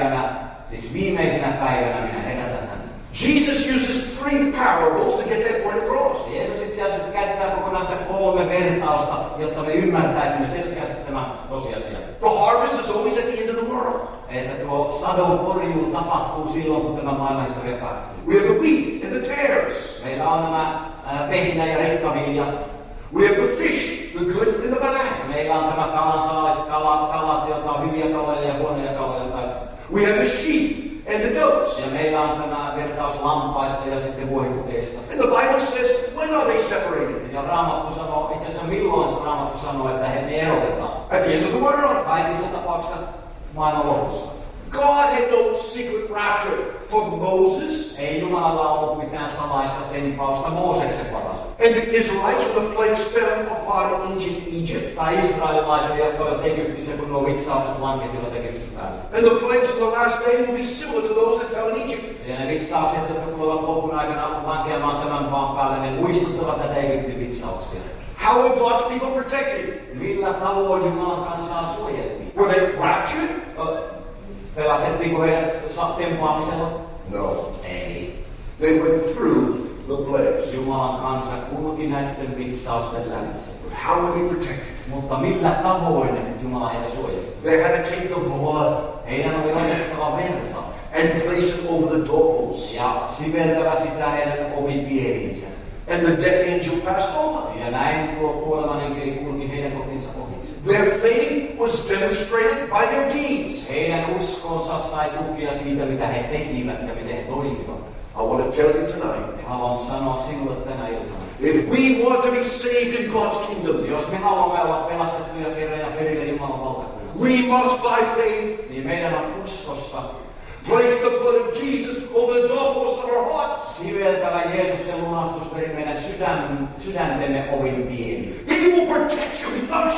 päivänä minä herätän hänet. Jesus uses 3 parables to get that point across. Jeesus itse asiassa käyttää kokonaista 3 vertausta, jotta me ymmärtäisimme selkeästi tämän tosiasian. The harvest is always at the end of the world. Että tuo sadon korjuu tapahtuu silloin, kun tämä maailmanhistoria päättyy. We have the wheat and the tares. Meillä on nämä vehnä ja rikkavilja. We have the fish, the good and the bad. Meillä on tämä kalansaalis, kalat, jotka on hyviä kaloja ja huonoja kaloja. We have the sheep and the goats. Ja meillä on tämä vertaus lampaista ja sitten vuohikukeista. And the Bible says, when are they separated? Ja Raamattu sanoo, itse asiassa milloin Raamattu sanoo, että ne erotetaan. At the end of the world. Kaikissa tapauksissa maailman lopussa. God had no secret rapture for Moses. Ei Jumalalla ollut mitään salaista tempausta Mooseksen varalla. And the Israelites, when the plagues fell upon ancient Egypt. Tai israelilaiset, jotka olivat Egyptissä, kun nuo vitsaukset lankesivat Egyptin päälle. And the plagues of the last day will be similar to those that fell in Egypt. Ja ne vitsaukset, jotka tulevat lopun aikana lankeamaan tämän maan päälle, ne muistuttavat tätä Egyptin vitsauksia. How were God's people protected? Millä tavoin Jumalan kansaa suojeltiin? Were they raptured? Pelastettiinko heidät tempaamisella? No. Ei. They went through the plagues. Jumalan kansa kulki näiden vitsausten lävitse. How were they protected? Mutta millä tavoin Jumala heitä suojeli? They had to take the blood Heidän oli otettava verta and place it over the doorposts. ja siveltävä sitä heidän ovipieliinsä. And the death angel passed over. Ja näin tuo kuoleman enkeli kulki heidän kotinsa ohitse. Their faith was demonstrated by their deeds. Heidän uskonsa sai tukea siitä, mitä he tekivät ja miten he toimivat. I want to tell you tonight, Ja haluan sanoa sinulle tänä iltana. if we want to be saved in God's kingdom, Jos me haluamme olla pelastettuja kerran ja perille Jumalan valtakunnassa, we must by faith niin meidän on uskossa place the blood of Jesus over the doorpost of our hearts. siveltävä Jeesuksen lunastusperi meidän sydäntemme ovin pieni. He will protect you. He loves you.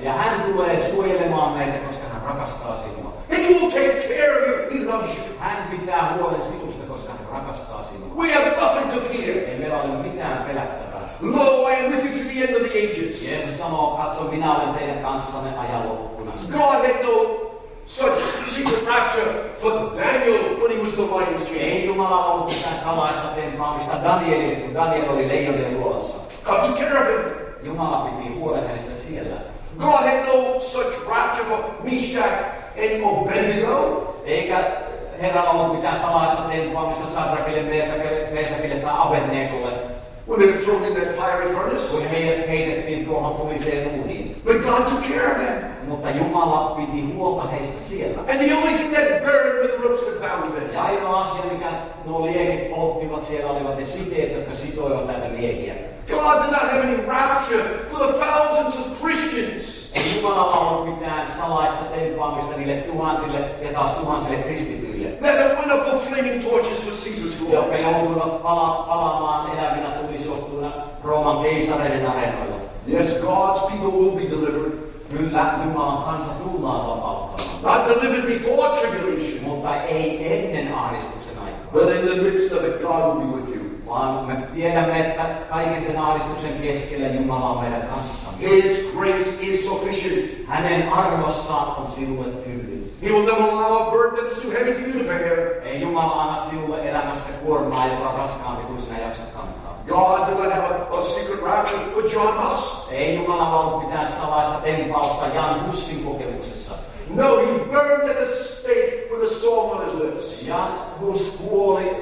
Ja hän tulee suojelemaan meitä, koska hän rakastaa sinua. He will take care of you. He loves you. Hän pitää huolen sinusta, koska hän rakastaa sinua. We have nothing to fear. Ei meillä ole mitään pelättävää. Lo, I am with you to the end of the ages. Jeesus sanoo, katso, minä olen teidän kanssanne ajan loppuun asti. God had no such secret rapture for Daniel when he was the lion's cage. Ei Jumala ollut mitään salaista tempaamista Danielille, kun Daniel oli leijonien luolassa. God took care of him. Jumala piti huolen hänestä siellä. God had no such rapture for Meshach and Abednego. Eikä Herralla ollut mitään salaista tempaamista Sadrakille, Meesakille tai Abednegolle, When they were thrown in that fiery furnace. kun heidät heitettiin tuohon tuliseen uuniin. But God took care of them. Mutta Jumala piti huolta heistä siellä. And the only thing that burned were the ropes that bound them. Ja ainoa asia, mikä nuo liekit polttivat siellä, olivat ne siteet, jotka sitoivat näitä miehiä. God did not have any rapture for the thousands of Christians. Ei Jumalalla ollut mitään salaista tempaamista niille tuhansille ja taas tuhansille kristityille, That went up for flaming torches for Caesar's glory. jotka joutuivat palaamaan elävinä tulisottuina Rooman keisareiden areenoilla. Yes, God's people will be delivered. Kyllä Jumalan kansa tullaan vapauttamaan, Not delivered before tribulation, mutta ei ennen ahdistuksen aikaa. but in the midst of it, God will be with you. Vaan me tiedämme, että kaiken sen ahdistuksen keskellä Jumala on meidän kanssamme. His grace is sufficient. Hänen armossaan on sinulle kyllin. He will never allow a burden that's too heavy for you to bear. Ei Jumala anna sinulle elämässä kuormaa, joka on raskaampi kuin sinä jaksat kantaa. God did not have a secret rapture for John Huss. Ei Jumalalla ollut mitään salaista tempausta Jan Hussin kokemuksessa. No, he burned at the stake with a song on his lips. Jan Hus kuoli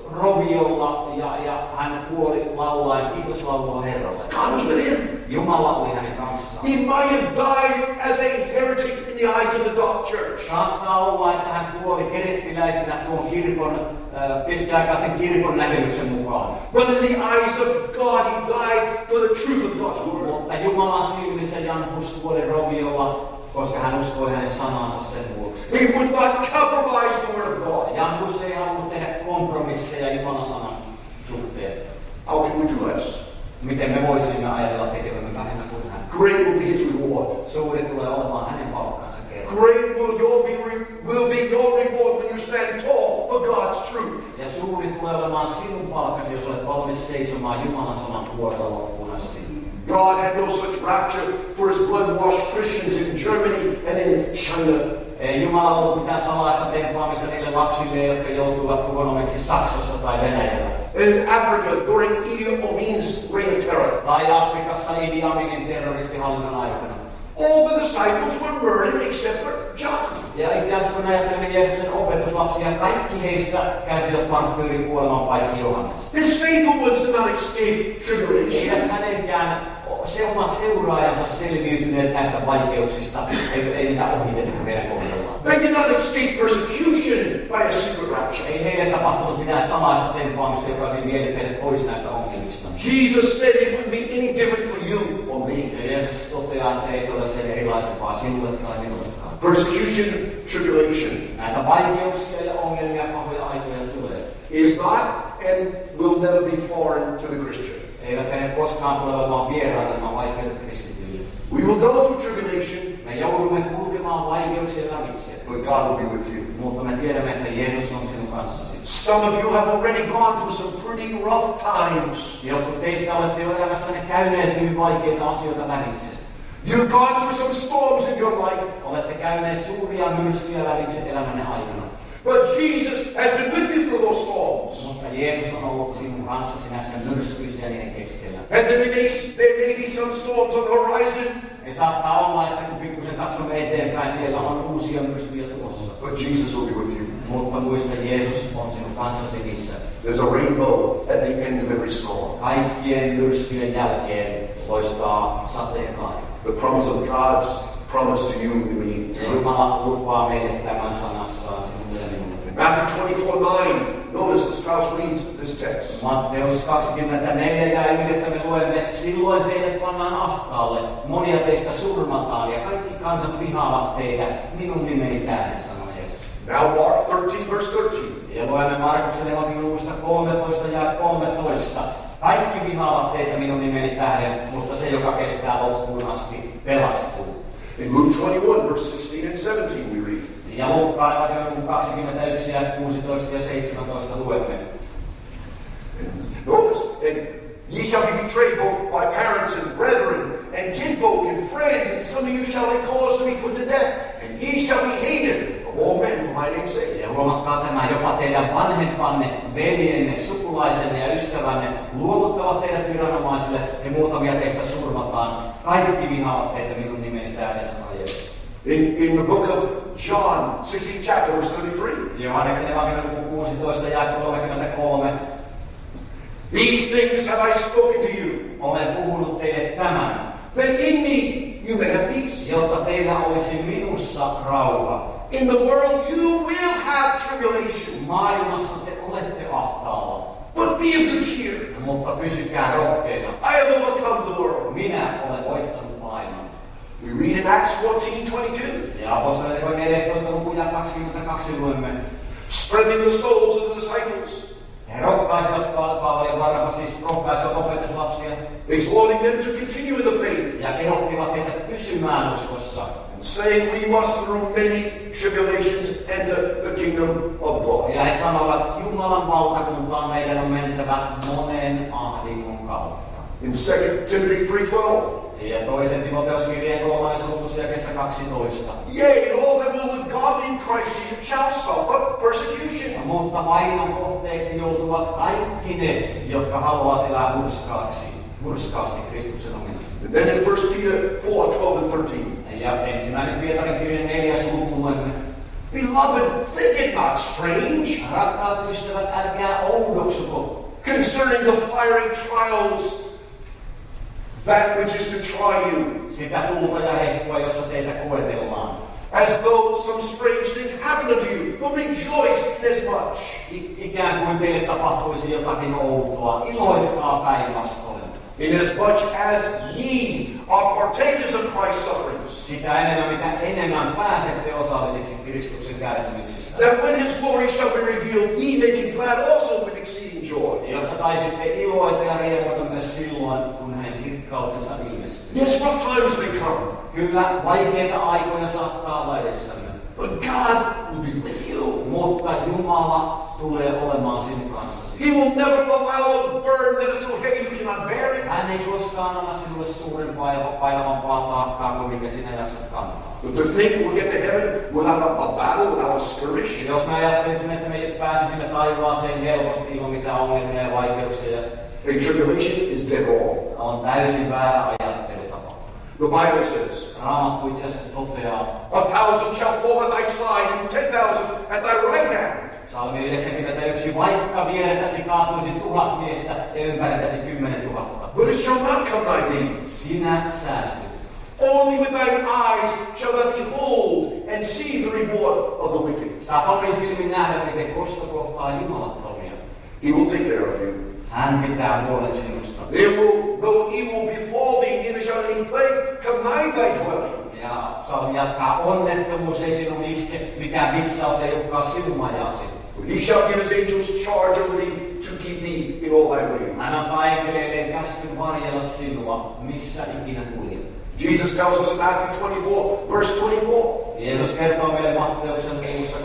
roviolla ja hän kuoli laulaen kiitoslaulua Herralle. God was with him. Jumala oli hänen kanssaan. He might have died as a heretic in the eyes of the dark church. Saattaa olla, että hän kuoli kerettiläisenä tuon kirkon, keskiaikaisen kirkon näkemyksen mukaan. But in the eyes of God, he died for the truth of God's word. Mutta Jumalan silmissä Jan Hus kuoli roviolla, koska hän uskoi hänen sanansa sen vuoksi. He would not compromise the word of God. Jan Hus ei halunnut tehdä kompromisseja Jumalan sanan suhteen. How can we do less? Miten me voisimme ajatella tekevämme vähemmän kuin hän? Great will be his reward. Suuri tulee olemaan hänen palkkansa kerran. Great will be your reward when you stand tall for God's truth. Ja suuri tulee olemaan sinun palkkasi, jos olet valmis seisomaan Jumalan sanan puolella loppuun asti. God had no such rapture for his blood-washed Christians in Germany and in China. Ei Jumala ollut mitään salaista tempaamista niille lapsille, jotka joutuivat tuhonomiksi Saksassa tai Venäjällä. In Africa during Idi Amin's reign of terror. Tai Afrikassa Idi Aminin terroristihallinnon aikana. All the disciples were murdered except for John. Ja itse asiassa kun ajattelemme Jeesuksen opetuslapsia, kaikki heistä kärsivät marttyyrin kuoleman paitsi Johannes. His faithful ones did not escape tribulation. Eivät hänenkään omat seuraajansa selviytyneet näistä vaikeuksista, ei niitä ohitettu heidän kohdallaan. They did not escape persecution by a secret rapture. Ei heille tapahtunut mitään salaista tempaamista, joka olisi vienyt heidät pois näistä ongelmista. Jesus said it wouldn't be any different for you or me. Ja Jeesus toteaa, että ei se ole sen erilaisempaa sinulle tai minullekaan. Persecution, tribulation Näitä vaikeuksia ja ongelmia, pahoja aikoja tulee. is not and will never be foreign to the Christian. Eivät he koskaan tule olemaan vieraita nämä vaikeudet kristityille. We will go through tribulation, Me joudumme kulkemaan vaikeuksien lävitse, but God will be with you. mutta me tiedämme, että Jeesus on sinun kanssasi. Some of you have already gone through some pretty rough times. Jotkut teistä olette jo elämässänne käyneet hyvin vaikeita asioita lävitse. You've gone through some storms in your life, Olette käyneet suuria myrskyjä lävitse elämänne aikana. but Jesus has been with you through those storms. Mutta Jeesus on ollut sinun kanssasi näissä myrskyissä ja niiden keskellä. And there may be some storms on the horizon, Ja saattaa olla, että kun pikkusen katsomme eteenpäin, siellä on uusia myrskyjä tulossa. but Jesus will be with you. Mutta muista, Jeesus on sinun kanssasi niissä. There's a rainbow at the end of every storm. Kaikkien myrskyjen jälkeen loistaa sateenkaari. The promise of God's promise to you and me. Ja Jumala lupaa meille tämän sanassaan sinulle ja minulle. Matthew 24:9. Notice as Klaus reads this text. Matteus 24 ja 9 me luemme, silloin teidät pannaan ahtaalle, monia teistä surmataan ja kaikki kansat vihaavat teitä minun nimeni tähden, sanoi Jeesus. Now Mark 13, verse 13. Ja luemme Markuksen evankeliumista 13 ja 13. Kaikki vihaavat teitä minun nimeni tähden, mutta se, joka kestää loppuun asti, pelastuu. In Luke 21, verse 16 and 17, we read. Ja Luukkaan evankeliumin 21 ja 16 ja 17 luemme. Notice, and ye shall be betrayed both by parents and brethren, and kinfolk and friends, and some of you shall they cause to be put to death, and ye shall be hated of all men for my name's sake. Ja huomatkaa tämä, jopa teidän vanhempanne, veljenne, sukulaisenne ja ystävänne luovuttavat teidät viranomaisille, ja muutamia teistä surmataan. Kaikki vihaavat teitä minun nimeni tähden, sanoo Jeesus. In the book of John, 16th chapter, verse 33. Johanneksen evankeliumi 16 ja 33. These things have I spoken to you, Olen puhunut teille tämän, that in me you may have peace. jotta teillä olisi minussa rauha. In the world you will have tribulation, Maailmassa te olette ahtaalla, but be of good cheer. mutta pysykää rohkeina. I have overcome the world. Minä olen voittanut maailman. We read in Acts 14:22. Ja apostolien 14. luku ja 22 luemme. Strengthening the souls of the disciples, He rohkaisivat Paavali ja Barnabas, siis rohkaisivat opetuslapsia exhorting them to continue in the faith, ja kehottivat heitä pysymään uskossa. and saying we must through many tribulations enter the kingdom of God. Ja he sanovat, Jumalan valtakuntaan meidän on mentävä monen ahdingon kautta. In 2 Timothy 3:12. Ja toisen Timoteuskirjeen 3. luvussa ja kesä 12. Yea, and all that will live godly in Christ Jesus shall suffer persecution. Mutta vainon kohteeksi joutuvat kaikki ne, jotka haluavat elää hurskaasti Kristuksen omina. And then in 1 Peter 4:12 and 13. Ja ensimmäinen Pietarin kirjan 4. luku luemme. Beloved, think it not strange Rakkaat ystävät, älkää oudoksuko concerning the fiery trials, that which is to try you, sitä tuulta ja hehkua, jossa teitä koetellaan. as though some strange thing happened unto you, but rejoice inasmuch. Ikään kuin teille tapahtuisi jotakin outoa. Iloitkaa päinvastoin. Inasmuch as ye are partakers of Christ's sufferings, Sitä enemmän, mitä enemmän pääsette osallisiksi Kristuksen kärsimyksistä. that when his glory shall be revealed, ye may be glad also with exceeding joy. Jotta saisitte iloita ja riemuita myös silloin, kun hänen kirkkautensa ilmestyy. Yes, rough times may come, Kyllä, vaikeita aikoja saattaa olla edessämme. but God will be with you. Mutta Jumala tulee olemaan sinun kanssasi. He will never allow a burden that is so heavy you cannot bear it. Hän ei koskaan anna sinulle suurempaa ja painavampaa taakkaa kuin mikä sinä jaksat kantaa. But to think we'll get to heaven without a battle, without a skirmish, Jos me ajattelisimme, että me pääsisimme taivaaseen helposti ilman mitään ongelmia ja vaikeuksia, a tribulation is dead wrong. on täysin väärä ajattelutapa. The Bible says, Raamattu itse asiassa toteaa, 1,000 shall fall at thy side, and 10,000 at thy right hand. Psalmi 91, vaikka vieretäsi kaatuisi 1000 miestä ja ympäritäsi 10 000. But it shall not come nigh thee. Sinä säästyt. Only with thine eyes shall thou behold and see the reward of the wicked. Saat omin silmin nähdä, miten kosto kohtaa jumalattomia. He will take care of you. Hän pitää huolen sinusta. There will no evil befall thee, neither shall any plague come nigh thy dwelling. Ja Psalmi jatkaa, onnettomuus ei sinun iske, mikään vitsaus ei uhkaa sinun majaasi. For he shall give his angels charge over thee to keep thee in all thy ways. Hän antaa enkeleilleen käskyn varjella sinua, missä ikinä kuljet. Jesus tells us in Matthew 24, verse 24. Jeesus kertoo meille Matteuksen luvussa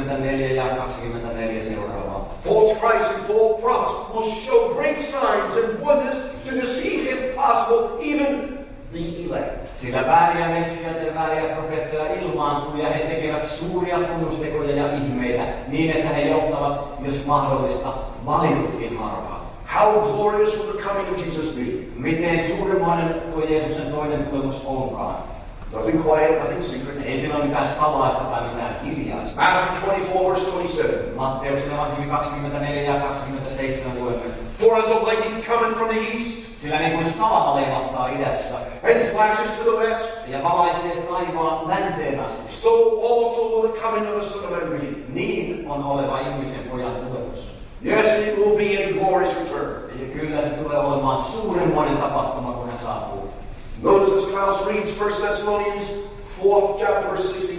24 ja 24 seuraavaa. False Christs and false prophets will show great signs and wonders to deceive, if possible, even the elect. Sillä vääriä messiaita ja vääriä profeettoja ilmaantuu ja he tekevät suuria tunnustekoja ja ihmeitä niin, että he johtavat, jos mahdollista, valitutkin harhaan. How glorious will the coming of Jesus be? Miten suuremmainen tuo Jeesuksen toinen tulemus onkaan? Nothing quiet, nothing secret. Ei siinä ole mitään salaista tai mitään hiljaista. Matthew 24, verse 27. Matteuksen evankeliumi 24 ja 27 luemme. For as a lightning cometh from the east, Sillä niin kuin salama leivahtaa idässä and flashes to the west, ja valaisee taivaan länteen asti, so also will the coming of the Son of Man be. niin on oleva ihmisen pojan tulemus. Yes, it will be a glorious return. Ja kyllä se tulee olemaan suuremmoinen tapahtuma, kun hän saapuu. Notice as Klaus reads 1 Thessalonians 4th chapter, verse 16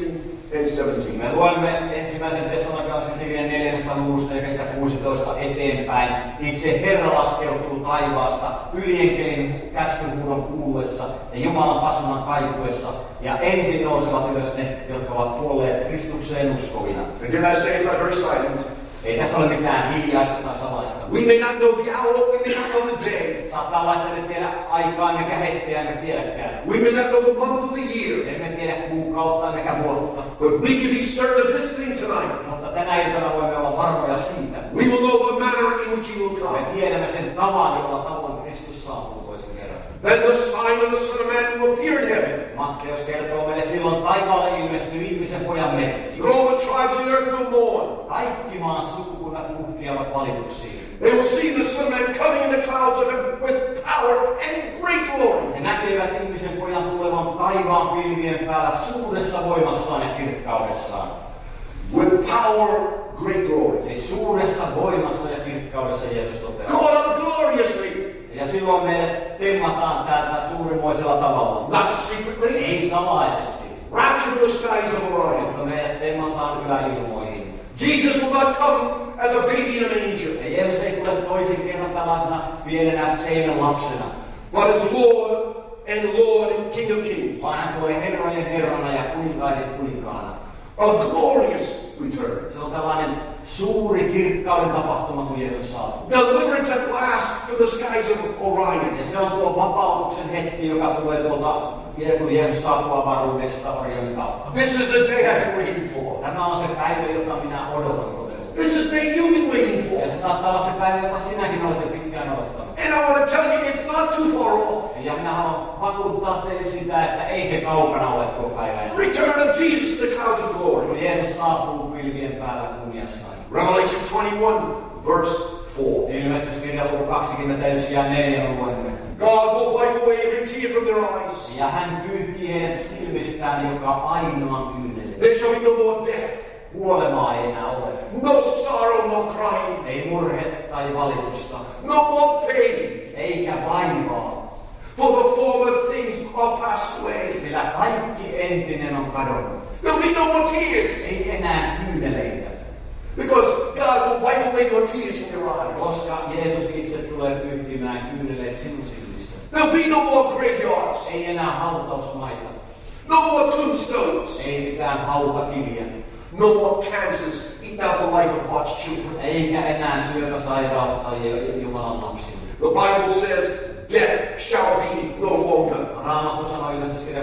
and 17. Me luemme ensimmäisen Tessaloniikalaisen kirjan 4. luvusta jakeesta 16 eteenpäin. Itse Herra laskeutuu taivaasta ylienkelin käskyn huudon kuuluessa ja Jumalan pasunan kaikuessa, ja ensin nousevat ylös ne, jotka ovat kuolleet Kristukseen uskovina. And did I say it's not very silent? Ei tässä ole mitään hiljaista tai salaista. We may not know the hour, we may not know the day. Saattaa olla, että me tiedä aikaa, emmekä hetkeä, emme tiedäkään. We may not know the month of the year. Emme tiedä kuukautta, emmekä vuotta. But we can be certain of this thing tonight. Mutta tänä iltana voimme olla varmoja siitä. We will know the manner in which he will Me come. tiedämme sen tavan, jolla tavoin Kristus saapuu toisen kerran. Then the sign of the Son of Man will appear in heaven. Matteus kertoo meille silloin taivaalle ilmestyy ihmisen pojan merkki. And all the tribes of the earth will mourn. Kaikki maan sukukunnat puhkeavat valituksiin. They will see the Son of Man coming in the clouds of heaven with power and great glory. He näkevät ihmisen pojan tulevan taivaan pilvien päällä suuressa voimassaan ja kirkkaudessaan. With power, great glory. Siis suuressa voimassa ja kirkkaudessa Jeesus toteaa. Caught up gloriously. Ja silloin me temmataan täältä suurimmoisella tavalla. Not secretly. Ei salaisesti. Raptured to the skies of Orion. Mutta meidät temmataan yläilmoihin. Jesus will not come as a baby in a manger, Ja Jeesus ei tule toisen kerran tällaisena pienenä seinän lapsena, but as Lord and Lord and King of Kings. vaan hän tulee herrojen herrana ja kuninkaiden kuninkaana. A glorious return. Se on tällainen suuri kirkkauden tapahtuma, kun Jeesus saapuu. Deliverance at last from the skies of Orion. Ja se on tuo vapautuksen hetki, joka tulee tuolta, kun Jeesus saapuu avaruudesta Orionin kautta. This is the day I've been waiting for. Tämä on se päivä, jota minä odotan todella. This is the day you've been waiting for. Ja se saattaa olla se päivä, jota sinäkin olette pitkään odottanut. And I want to tell you, it's not too far off. Ja minä haluan vakuuttaa teille sitä, että ei se kaukana ole tuo päivä. Return of Jesus to the clouds of glory. Kun Jeesus saapuu pilvien päällä kunniassaan. Revelation 21, verse 4. Ilmestyskirja luku 21 ja 4 luemme. God will wipe away every tear from their eyes. Ja hän pyyhkii heidän silmistään joka ainoan kyynelen. There shall be no more death, Kuolemaa ei enää ole. no sorrow, no crying, Ei murhetta tai valitusta. no more pain. Eikä vaivaa. For the former things are passed away. Sillä kaikki entinen on kadonnut. There'll be no more tears. Ei enää kyyneleitä. Because God will wipe away your tears from your eyes. Koska Jeesus itse tulee pyyhkimään kyyneleet sinun silmistä. There'll be no more graveyards. Ei enää hautausmaita. No more tombstones. Ei mitään hautakiviä. No more cancers eating out the life of God's children. Eikä enää syöpäsairautta Jumalan lapsille. The Bible says death shall be no longer. Raamattu sanoo ilmestyskirja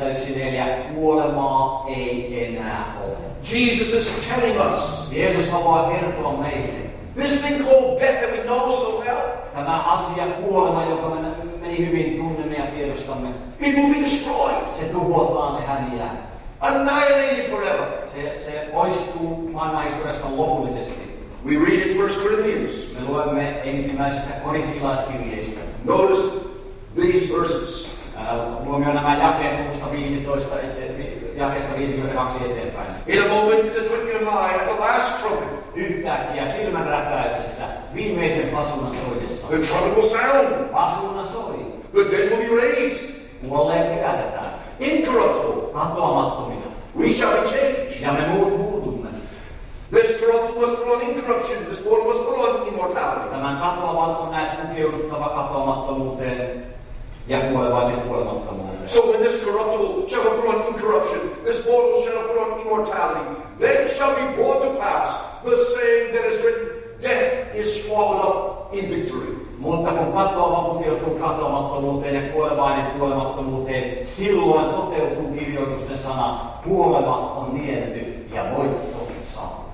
21:4, kuolemaa ei enää ole. Jesus is telling us Jeesus haluaa kertoa meille. this thing called death that we know so well, Tämä asia kuolema, joka me meni hyvin tunnemme ja tiedostamme, it will be destroyed, se tuhotaan, se häviää. annihilated forever. Se poistuu maailmanhistoriasta lopullisesti. We read in 1 Corinthians. Me luemme ensimmäisestä korinttilaiskirjeistä. Notice these verses. Huomioon nämä jakeet luvusta 15, jakeesta 52 eteenpäin. In a moment, the twinkling of an eye, at the last trumpet, Yhtäkkiä silmän räpäyksessä, viimeisen pasunan soidessa. the trumpet will sound. Pasuna soi. The dead will be raised, Kuolleet herätetään. incorruptible. Katoamattomina. We shall be changed. Ja me muut muutumme. This corruptible must put on incorruption. This mortal must put on immortality. Tämän katoavan on näet pukeuduttava katoamattomuuteen ja kuolevaiset kuolemattomuuteen. So when this corruptible shall put on incorruption, this mortal shall put on immortality, then shall be brought to pass the saying that is written, death is swallowed up in victory. Mutta kun katoava pukeutuu katoamattomuuteen ja kuolevainen kuolemattomuuteen, silloin toteutuu kirjoitusten sana, kuolema on nielty ja voitto saatu.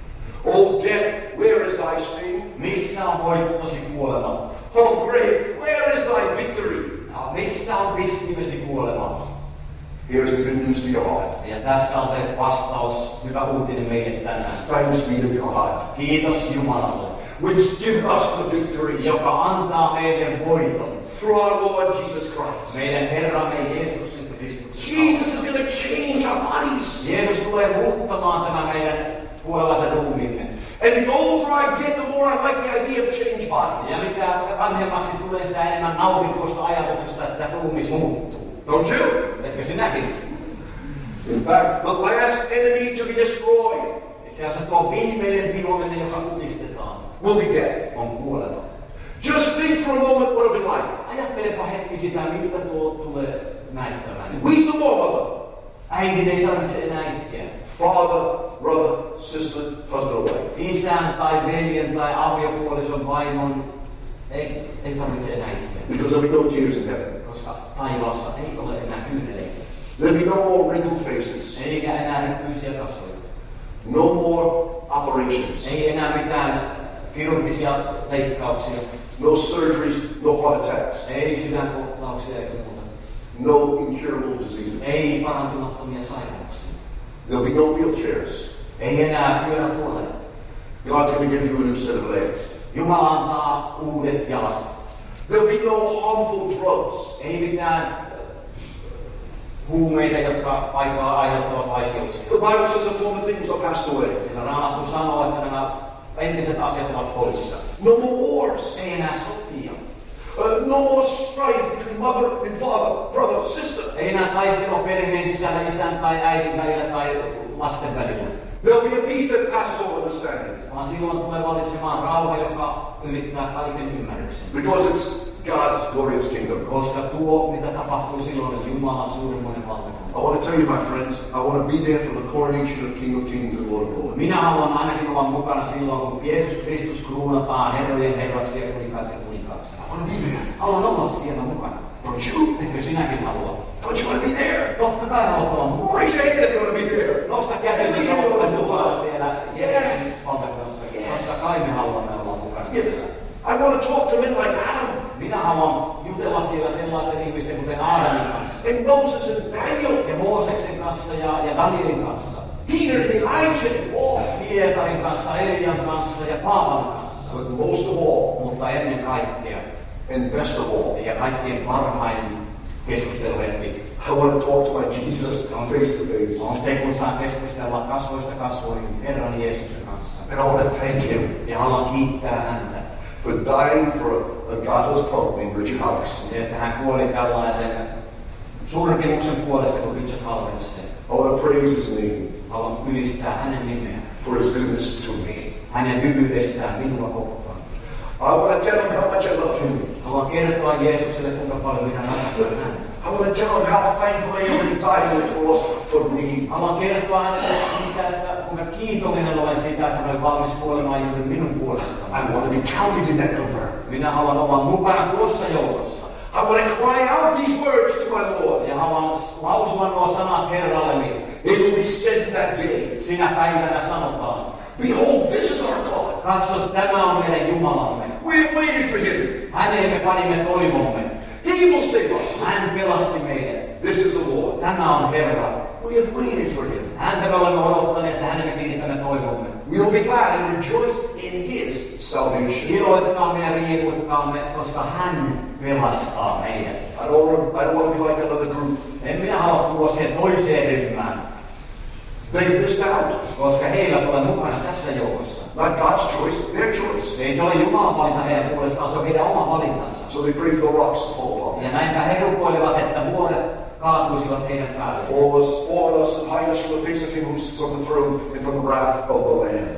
O death, where is thy sting? Missä on voittosi kuolema? O grave, where is thy victory? Ja missä on ristimesi kuolema? Here's the good news to your heart. Ja tässä on se vastaus, hyvä uutinen meille tänään. Thanks be to God, Kiitos Jumalalle, which give us the victory joka antaa meille voiton. through our Lord Jesus Christ. Meidän Herramme Jeesuksen Kristuksen Jesus kautta. is going to change our bodies. Jeesus tulee muuttamaan tämän meidän kuolevaisen ruumiimme. And the older I get, the more I like the idea of changed bodies. Ja mitä vanhemmaksi tulee, sitä enemmän nautin tuosta ajatuksesta, että ruumis muuttuu. Don't you? Etkö sinäkin? In fact, the last enemy to be destroyed Itse asiassa tuo viimeinen vihollinen, joka kukistetaan, will be death. on kuolema. Just think for a moment what it would be like. Ajattelepa hetki sitä, miltä tuo tulee näyttämään. Weep no more, mother. Äidin ei tarvitse enää itkeä. Father, brother, sister, husband, or wife. Isän tai veljen tai aviopuolison vaimon ei tarvitse enää itkeä. Because there'll be no tears in heaven. Koska taivaassa ei ole enää kyyneleitä. There'll be no more wrinkled faces. Eikä enää ryppyisiä kasvoja. No more operations. Ei enää mitään kirurgisia leikkauksia. No surgeries, no heart attacks. Ei sydänkohtauksia eikä muuta. No incurable diseases. Ei parantumattomia sairauksia. There'll be no wheelchairs. Ei enää pyörätuoleja. God's going to give you a new set of legs. Jumala antaa uudet jalat. There'll be no harmful drugs. Ei mitään huumeita, jotka aiheuttavat vaikeuksia. The Bible says the former things are passed away. Sillä Raamattu sanoo, että nämä entiset asiat ovat poissa. No more wars. Ei enää sotia. No more strife between mother and father, brother, sister. Ei enää taistelua perheen sisällä isän tai äidin välillä tai lasten välillä. There'll be a peace that passes all understanding. Vaan silloin tulee valitsemaan rauha, joka ylittää kaiken ymmärryksen. Because it's God's glorious kingdom. Koska tuo, mitä tapahtuu silloin, on Jumalan suurimmoinen valtakunta. I want to tell you, my friends, I want to be there for the coronation of King of Kings and Lord of Lords. Minä haluan ainakin olla mukana silloin, kun Jeesus Kristus kruunataan herrojen herraksi ja kuninkaiden kuninkaaksi. I want to be there. Haluan olla siellä mukana. Don't you? Eikö sinäkin halua? Don't you want to be there? Totta kai haluat olla mukana. Raise your hand if you want to be there. Nosta käteen, jos haluat mukana siellä Yes. valtakunnassa. Yes. Totta kai me haluamme olla mukana Yeah. siellä. I want to talk to men like Adam Minä haluan jutella siellä sellaisten ihmisten kuten Aadamin kanssa. and Moses and Daniel, Ja Mooseksen kanssa ja Danielin kanssa. Peter and Elijah and Paul. Pietarin kanssa, Elian kanssa ja Paavalin kanssa. But most of all, Mutta ennen kaikkea and best of all, ja kaikkein parhain keskusteluhetki I want to talk to my Jesus face to face. on se, kun saan keskustella kasvoista kasvoihin Herran Jeesuksen kanssa. And I want to thank him Ja haluan kiittää häntä, for dying for a godless punk named Richard Halverson. että hän kuoli tällaisen surkimuksen puolesta kuin Richard Halverson. I want to praise his name Haluan ylistää hänen nimeään, for his goodness to me. hänen hyvyydestään minua kohtaan. I want to tell him how much I love him. Haluan kertoa Jeesukselle, kuinka paljon minä rakastan häntä. I want to tell him how thankful I am that he died on the cross for me. Haluan kertoa hänelle siitä, että kuinka kiitollinen olen siitä, että hän oli valmis kuolemaan juuri minun puolestani. I want to be counted in that number. Minä haluan olla mukana tuossa joukossa. I want to cry out these words to my Lord. Ja haluan lausua nuo sanat Herralleni. It will be said that day, Sinä päivänä sanotaan, behold, this is our God. katso, tämä on meidän Jumalamme. We have waited for him. Häneen me panimme toivomme. He will save us. Hän pelasti meidät. This is the Lord. Tämä on Herra. We have waited for him. Häntä me olemme odottaneet, että häneen me kiinnitämme toivomme. We will be glad and rejoice in his salvation. Iloitkaamme ja riemuitkaamme, koska hän pelastaa meidät. I don't want to be like another group. En minä halua tulla siihen toiseen ryhmään, They've missed out. koska he eivät ole mukana tässä joukossa. Not God's choice, their choice. Ei se ole Jumalan valinta heidän puolestaan, se on heidän oma valintansa. So they pray for the rocks to fall upon Ja them. näinpä he rukoilevat, että vuoret kaatuisivat heidän päälle. Fall on us and hide us from the face of him who sits on the throne and from the wrath of the Lamb.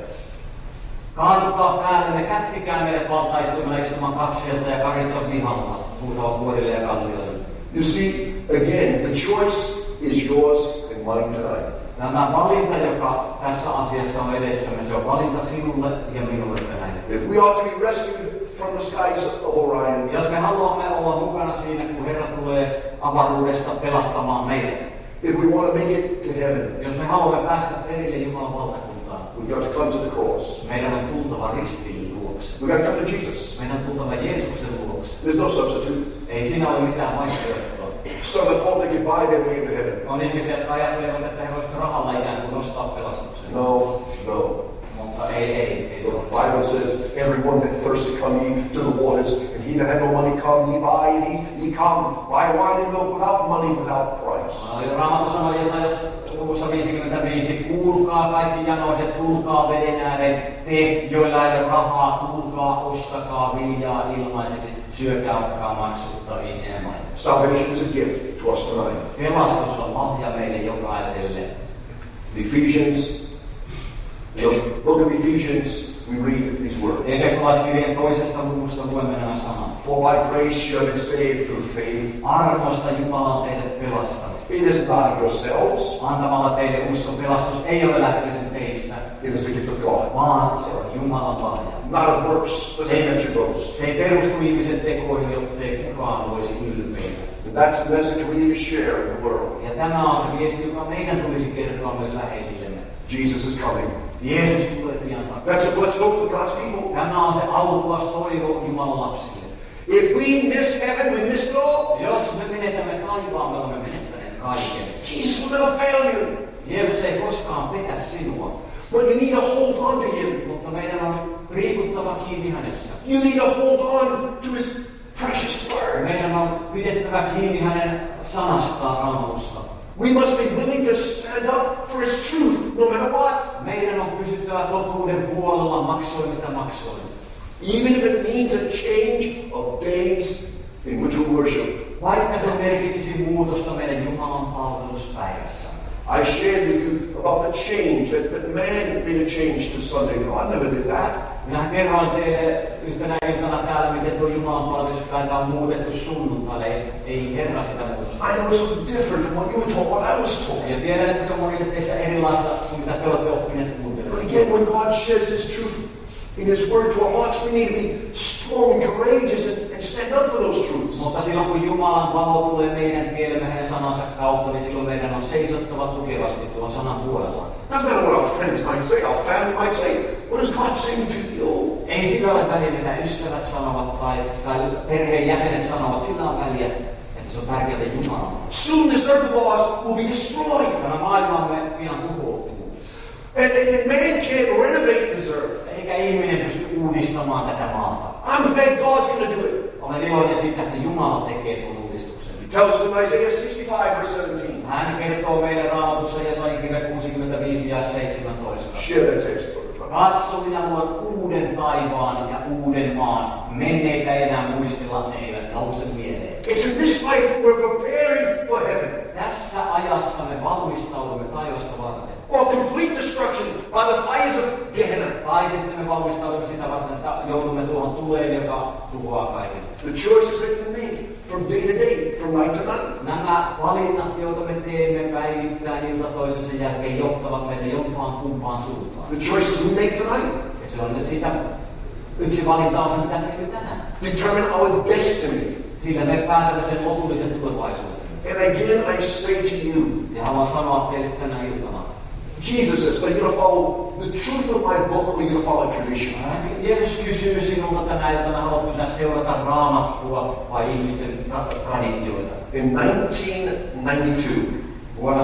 Kaatukaa päällemme, kätkikää meidät valtaistuimella istumaan kakselta ja karitsan vihalta, huutavat vuorille ja kallioille. You see, again, the choice is yours and mine tonight. Tämä valinta, joka tässä asiassa on edessämme, se on valinta sinulle ja minulle tänään. If we are to be rescued from the skies of Orion, Jos me haluamme olla mukana siinä, kun Herra tulee avaruudesta pelastamaan meidät. if we want to make it to heaven, Jos me haluamme päästä perille Jumalan valtakuntaan, we've got to come to the cross. meidän on tultava ristiin luokse. We've got to come to Jesus. Meidän on tultava Jeesuksen luokse. There's no substitute. Ei siinä ole mitään vaihtoehtoa. Some have thought they could buy their way into heaven. On ihmisiä, jotka ajattelevat, että he voisivat rahalla ikään kuin nostaa pelastuksen. No, no. Mutta ei The se ole. Bible says, everyone that thirsteth come ye to the waters, and he that had no money come, ye buy, and ye come, buy wine and milk without money, without price. Raamattu sanoi Jesajas luvussa 55, kuulkaa kaikki janoiset, tulkaa veden ääreen, te joilla ei ole rahaa, tulkaa, ostakaa viljaa ilmaiseksi, syökää, ottakaa maksutta ineen. Salvation is a gift to us tonight. Pelastus on lahja meille jokaiselle Ephesians, the book of Ephesians, we read these words. Efesolaiskirjeen 2. luvusta luemme nämä sanat. For by grace you have been saved through faith. Armosta Jumala on teidät pelastanut. It is not yourselves. Antamalla teille uskon pelastus ei ole lähtöisin teistä. It is the gift of God. Vaan se on Jumalan lahja. Not of works, as the mention goes. Se ei perustu ihmisen tekoihin, jottei kukaan voisi ylpeillä. And that's the message we need to share in the world. Ja tämä on se viesti, joka meidän tulisi kertoa myös läheisillemme. Jesus is coming. Jeesus tulee pian takaisin. That's a blessed hope for God's people. Tämä on se autuas toivo Jumalan lapsille. If we miss heaven, we miss it all. Jos me menetämme taivaan, me olemme menettäneet kaiken. Jesus will never fail you. Jeesus ei koskaan petä sinua. But you need to hold on to Him. Mutta meidän on riikuttava kiinni hänessä. You need to hold on to His precious word. Meidän on pidettävä kiinni hänen sanastaan Raamatusta. We must be willing to stand up for His truth, no matter what. Meidän on pysyttävä totuuden puolella, maksoi mitä maksoi. Even if it means a change of days in which we worship. Vaikka se merkitsisi muutosta meidän Jumalan palveluspäivässä. I shared with you about the change, that man made a change to Sunday. God never did that. Minä kerroin teille yhtenä iltana täällä, miten tuo Jumalan palveluspäivä on muutettu sunnuntaille. Ei Herra sitä muutosta. I know it's so different from what you were told, what I was told. Ja tiedän, että se on monille teistä erilaista kuin mitä te olette oppineet kuuntelemaan. But again, when God shares His truth in His word to our hearts, we need to be strong and courageous and stand up for those truths. Mutta silloin kun Jumalan valo tulee meidän tielemme hänen sanansa kautta, niin silloin meidän on seisottava tukevasti tuon sanan puolella. Doesn't matter what our friends might say, our family might say. What is God saying to you? Ei sillä ole väliä, mitä ystävät sanovat tai perheen jäsenet sanovat. Sillä on väliä, että se on tärkeää Jumalan. Soon this earth of ours will be destroyed. Tämä maailmamme pian tuhoutuu. And man can't renovate this earth. Eikä ihminen pysty uudistamaan tätä maata. I'm glad God's going to do it. Olen iloinen siitä, että Jumala tekee tuon uudistuksen. He tells us in Isaiah 65, verse 17. Hän kertoo meille Raamatussa Jesajan kirja 65 ja 17. Share that text, brother. Katso, minä luon uuden taivaan ja uuden maan. Menneitä ei enää muistella, ne eivät nouse mieleen. It's in this life that we're preparing for heaven. Tässä ajassa me valmistaudumme taivasta varten. Or complete destruction by the fires of Gehenna. Tai sitten me valmistaudumme sitä varten, että joudumme tuohon tuleen, joka tuhoaa kaiken. The choices that you make from day to day, from night to night. Nämä valinnat, joita me teemme päivittäin ilta toisensa jälkeen, johtavat meitä jompaan kumpaan suuntaan. The choices we make tonight Ja se on siitä yksi valinta on se, mitä teemme tänään. determine our destiny. Sillä me päätämme sen lopullisen tulevaisuuden. And again, I say to you, Ja haluan sanoa teille tänä iltana. Jesus says, are you going to follow the truth of my book or are you going to follow tradition? Jeesus kysyy sinulta tänä iltana, haluatko sinä seurata Raamattua vai ihmisten traditioita? In 1992, Vuonna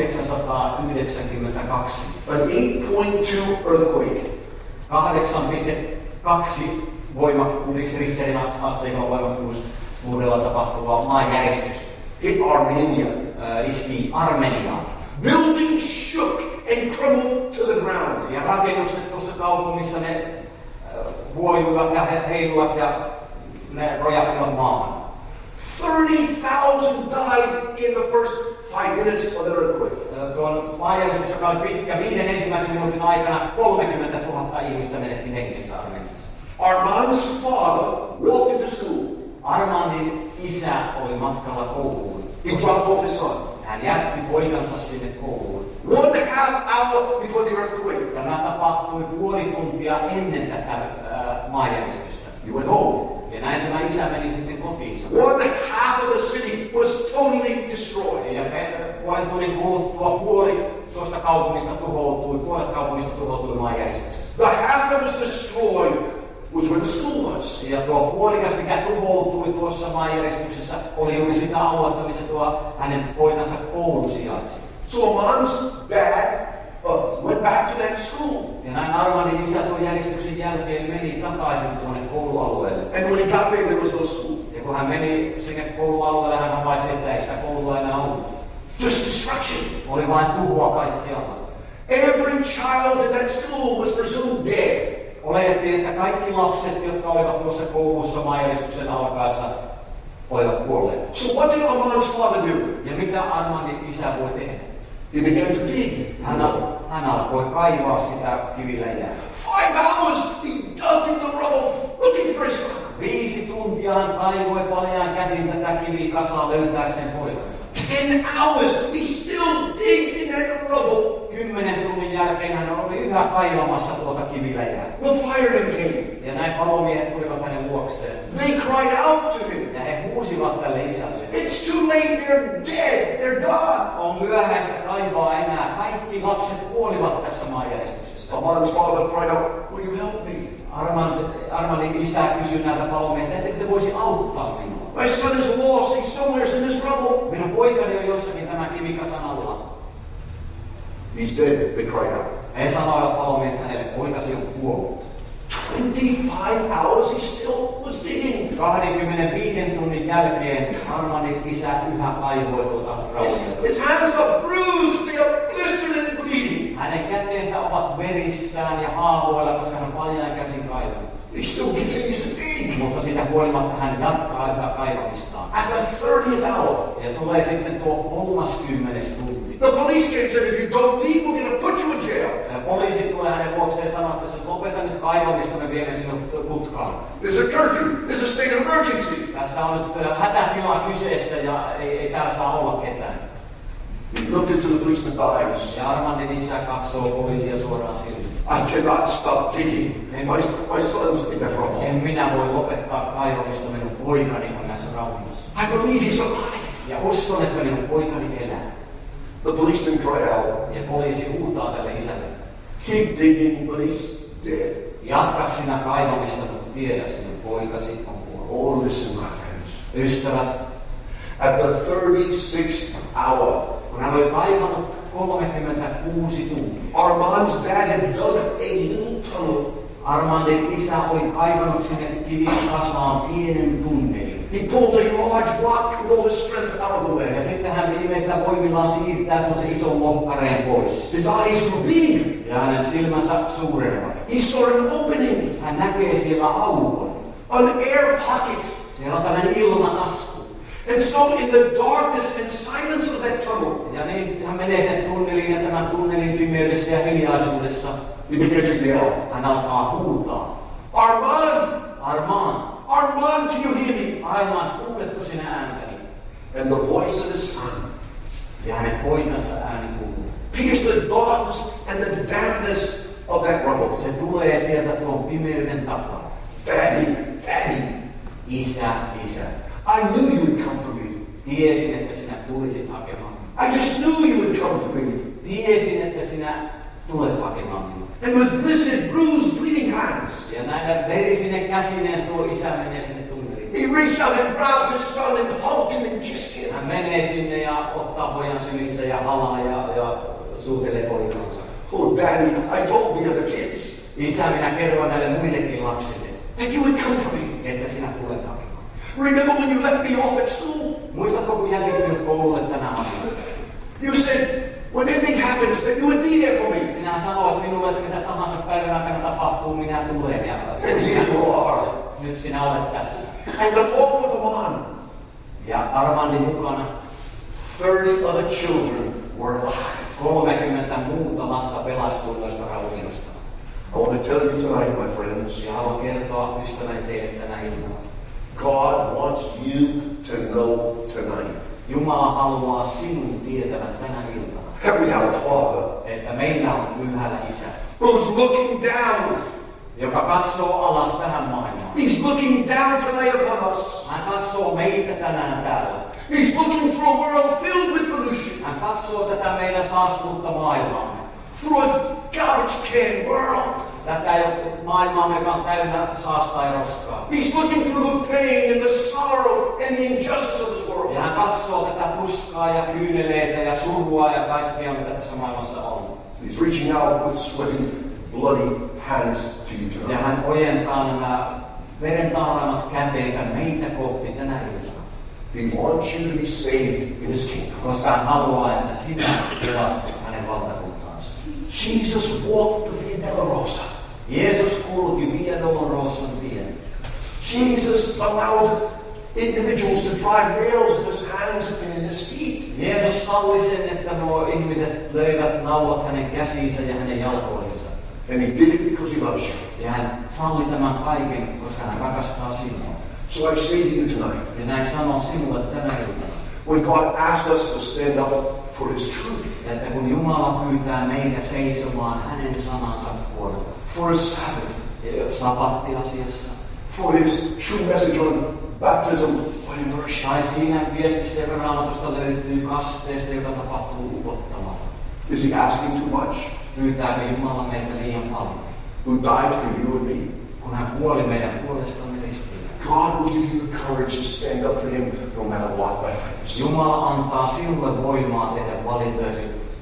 1992 an 8.2 earthquake 8,2 voimakkuudessa Richterin asteikon voimakkuudella tapahtuva maanjäristys hit Armenia. Iski Armeniaan. Buildings shook and crumbled to the ground. Ja rakennukset tuossa kaupungissa ne huojuivat ja heiluvat ja ne rojahtivat maahan. 30,000 died in the first 5 minutes of the earthquake. Tuon maanjäristys, joka oli pitkä, 5 ensimmäisen minuutin aikana 30 000 ihmistä menetti henkensä Armeniassa. Armand's father walked into school. Armandin isä oli matkalla kouluun. He dropped off his son. Hän jätti poikansa sinne kouluun. 1.5 hour before the earthquake. Tämä tapahtui puoli tuntia ennen tätä maanjäristystä. He went home. Ja näin tämä isä meni sitten kotiinsa. 1/2 of the city was totally destroyed. Ja puolen tunnin kuluttua puoli tuosta kaupungista tuhoutui, puolet kaupungista tuhoutui maanjäristyksessä. The half that was destroyed was where the school was. Ja tuo puolikas, mikä tuhoutui tuossa maanjäristyksessä, oli juuri sitä aluetta, missä tuo hänen poikansa koulu sijaitsi. So Armand's dad went back to that school. Ja näin Armandin isä tuon järjestyksen jälkeen meni takaisin tuonne koulualueelle. And when he got there was no school. Ja kun hän meni sinne koulualueelle, hän havaitsi, että ei sitä koulua enää ollut. Just destruction. Oli vain tuhoa kaikkialla. Every child in that school was presumed dead. Oletettiin, että kaikki lapset, jotka olivat tuossa koulussa maanjäristyksen alkaessa, olivat kuolleet. So what did Armand's father do? Ja mitä Armandin isä voi tehdä? He began to dig. Hän alkoi kaivaa sitä kiviläjää. 5 hours he dug in the rubble looking for his son. 5 tuntia hän kaivoi paljaan käsin tätä kivikasaa löytääkseen poikansa. 10 hours he still digged in that rubble. 10 tunnin jälkeen hän oli yhä kaivamassa tuota kiviläjää. The firemen came. Ja näin palomiehet tulivat hänen luokseen. They cried out to him. Ja he huusivat tälle isälle. It's too late, they're dead, they're gone. On myöhäistä kaivaa enää. Kaikki lapset kuolivat tässä maanjäristyksessä. Aman's father cried out, will you help me? Armanin isä kysyi näiltä palomiehiltä, ettekö te voisi auttaa minua? My son is lost, he's somewhere in this rubble. Minun poikani on jossakin tämän kivikasan alla. He's dead, they cried out. He sanoivat palomiehet hänelle, poikasi on kuollut. 25 hours he still was digging. 25 tunnin jälkeen Armanin isä yhä kaivoi tuota rauniota. His hands are bruised, they are blistered and bleeding. Hänen käteensä ovat verissään ja haavoilla, koska hän paljaan käsin kaivaa. He still continues to dig. Mutta siitä huolimatta hän jatkaa kaivamistaan. At the 30th hour, Ja tulee sitten tuo 30. tunti. the police came and said, if you don't leave, we're going to put you in jail. Poliisi tulee hänen luokseen ja sanoo, että jos lopeta nyt kaivamista, me viemme sinut putkaan. There's a curfew, there's a state of emergency. Tässä on nyt hätätila kyseessä ja ei täällä saa olla ketään. He looked into the policeman's eyes. Ja Armandin isä katsoo poliisia suoraan silmiin. I cannot stop digging. My son's in that rubble. En minä voi lopettaa kaivamista, minun poikani on näissä raunioissa. I believe he's alive. Ja uskon, että minun poikani elää. The policeman cried out, Ja poliisi huutaa tälle isälle. keep digging, but he's dead. Jatka sinä kaivamista, mutta tiedä, sinun poikasi on kuollut. Oh, listen, my friends. Ystävät, At the 36th hour, kun hän oli kaivannut 36 tuntia, Armand's dad had dug a little tunnel. Armandin isä oli kaivannut sinne kivikasaan pienen tunnelin. He pulled a large rock with all his strength out of the Ja way. sitten hän viimeisellä voimillaan siirtää semmoisen ison lohkareen pois. His eyes grew big. Ja hänen silmänsä suurenevat. He saw an opening, Hän näkee siellä aukon. an air pocket. Siellä on tällainen ilmatasku. And so in the darkness and silence of that tunnel, Ja niin hän menee sen tunneliin ja tämän tunnelin pimeydessä ja hiljaisuudessa he began to yell, hän alkaa huutaa. Armand! Armand, Armand, can you hear me? Armand, kuuletko sinä ääntäni? And the voice of his son Ja hänen poikansa ääni kuuluu. pierced the darkness and the dampness of that rubble. Se tulee sieltä tuon pimeyden takaa. Daddy, Daddy, Isä, isä. I knew you would come for me. Tiesin, että sinä tulisit hakemaan. I just knew you would come for me. Tiesin, että sinä tulet hakemaan minua. And with blistered, bruised, bleeding hands, Ja näiden verisinen käsineen tuo isä menee sinne tunneliin. he reached out and grabbed his son and hugged him and kissed him. Hän menee sinne ja ottaa pojan sylinsä ja halaa ja suutelee poikansa. Oh, Daddy, I told the other kids Isä, minä kerroin näille muillekin lapsille, that you would come for me. että sinä tulet hakemaan. Remember when you left me off at school? Muistatko, kun jätit minut koululle tänä aamuna? You said, when anything happens, that you would be there for me. Sinä sanoit minulle, että mitä tahansa päivän aikana tapahtuu, minä tulen. Ja And here you are. nyt sinä olet tässä. And along with Aman, Ja Armandin mukana 30 other children were alive. 30 muuta lasta pelastui noista raunioista. I want to tell you tonight, my friends, Ja haluan kertoa ystäväni teille tänä iltana. God wants you to know tonight Jumala haluaa sinun tietävän tänä iltana, that we have a Father että meillä on ylhäällä Isä, who's looking down. joka katsoo alas tähän maailmaan. He's looking down tonight upon us. Hän katsoo meitä tänään täällä. He's looking through a world filled with pollution, Hän katsoo tätä meidän saastunutta maailmaamme. through a garbage can world. Tätä maailmaa, joka on täynnä saastaa ja roskaa. He's looking through the pain and the sorrow and the injustice of this world. Ja hän katsoo tätä tuskaa ja kyyneleitä ja surua ja kaikkea, mitä tässä maailmassa on. He's reaching out with sweaty, bloody hands to you Ja tonight. hän ojentaa nämä verentaaraimat käteensä meitä kohti tänä iltana. He wants you to be saved in His kingdom. Koska hän haluaa, että sinä pelastut hänen valtakuntaansa. Jesus walked the Via Dolorosa. Jeesus kulki Via Dolorosan tien. Jesus allowed individuals to drive nails in his hands and in his feet. Jeesus salli sen, että nuo ihmiset löivät naulat hänen käsiinsä ja hänen jalkoihinsa. And he did it because he loves you. Ja hän salli tämän kaiken, koska hän rakastaa sinua. So I say to you tonight, Ja näin sanon sinulle tänä iltana. when God asked us to stand up for his truth, Että kun Jumala pyytää meitä seisomaan hänen sanansa puolella, for his Sabbath, sapattiasiassa, for his true message on baptism by immersion, tai siinä viestissä, joka Raamatusta löytyy kasteesta, joka tapahtuu upottamalla. is he asking too much? Pyytääkö Jumala meitä liian paljon? Who died for you and me? Kun hän kuoli meidän puolestamme ristiin. God will give you the courage to stand up for him no matter what, my friends. Jumala antaa sinulle voimaa tehdä valintoja.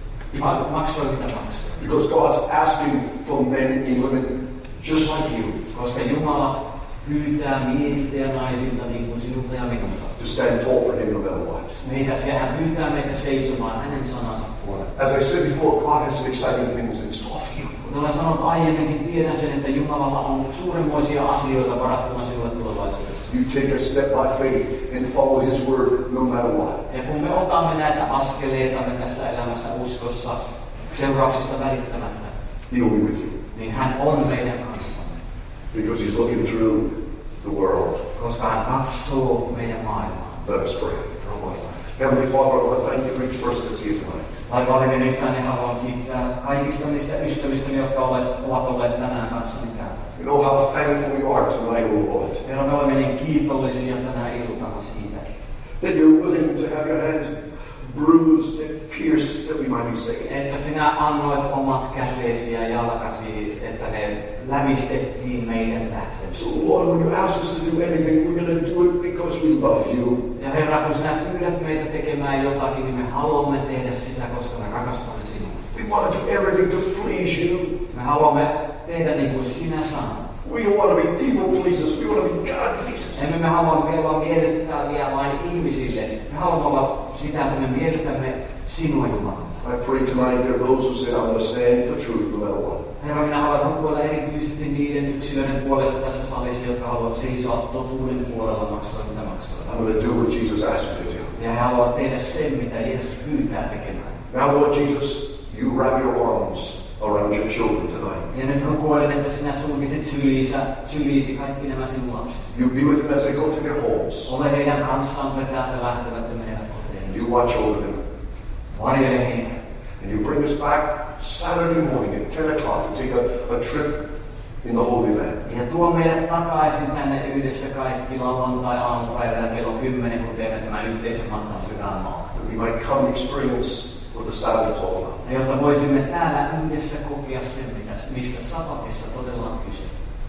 Maksoi mitä maksoi. Because God's asking for men and women just like you Koska Jumala pyytää miehiltä ja naisilta niin kuin sinulta ja minulta. to stand tall for him no matter what. Hän pyytää meitä seisomaan hänen sanansa puolella. As I said before, God has some exciting things in store for you. Kuten olen sanonut aiemminkin, tiedän sen, että Jumalalla on suuremmoisia asioita varattuna sinulle tulevaisuudessa. You take a step by faith and follow his word no matter what. Ja kun me otamme näitä askeleitamme tässä elämässä uskossa seurauksista välittämättä, He'll be with you. niin hän on meidän kanssamme. Because he's looking through the world. Koska hän katsoo meidän maailmaa. Let us pray. Rukoillaan. Heavenly Father, I want to thank you for each person that's here tonight. Taivallinen Isäni, haluan kiittää kaikista niistä ystävistä, jotka ovat olleet tänään kanssani täällä. You know how thankful we are tonight, O Lord. Herra, me olemme niin kiitollisia tänä iltana siitä, That you're willing to have your hands bruised and pierced that we might be saved. että sinä annoit omat käteesi ja jalkasi, että ne lävistettiin meidän tähden. So Lord, when you ask us to do anything, we're going to do it because we love you. Ja Herra, kun sinä pyydät meitä tekemään jotakin, niin me haluamme tehdä sitä, koska me rakastamme sinua. We want to do everything to please you. Me haluamme tehdä niin kuin sinä sanot. We don't want to be people pleasers. We want to be God pleasers. Emme me halua olla miellyttäviä vain ihmisille. Me haluamme olla sitä, että me miellytämme sinua, Jumala. I pray tonight there are those who say, I'm going to stand for truth no matter what. Herra, minä haluan rukoilla erityisesti niiden yksilöiden puolesta tässä salissa, jotka haluavat seisoa totuuden puolella maksaa mitä maksaa. I'm going to do what Jesus asked me to do. Ja he haluavat tehdä sen, mitä Jeesus pyytää tekemään. Now, Lord Jesus, you wrap your arms around your children tonight. Ja nyt rukoilen, että sinä sulkisit syliisi kaikki nämä sinun lapsesi. You be with them as they go to their homes. Ole heidän kanssaan, kun täältä lähtevät ja menevät kotiin. You watch over them. Varjele heitä. And you bring us back Saturday morning at 10 o'clock to take a trip in the Holy Land. Ja tuo meidät takaisin tänne yhdessä kaikki lauantai-aamupäivällä kello 10, kun teemme tämän yhteisen matkan Pyhään Maahan. That we might come and experience what the Sabbath is all about. Ja jotta voisimme täällä yhdessä kokea sen, mistä sapatissa todella on kyse.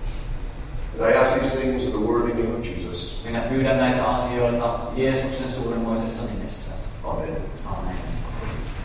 And I ask these things in the worthy name of Jesus. Minä pyydän näitä asioita Jeesuksen suuremmoisessa nimessä. Amen. Amen.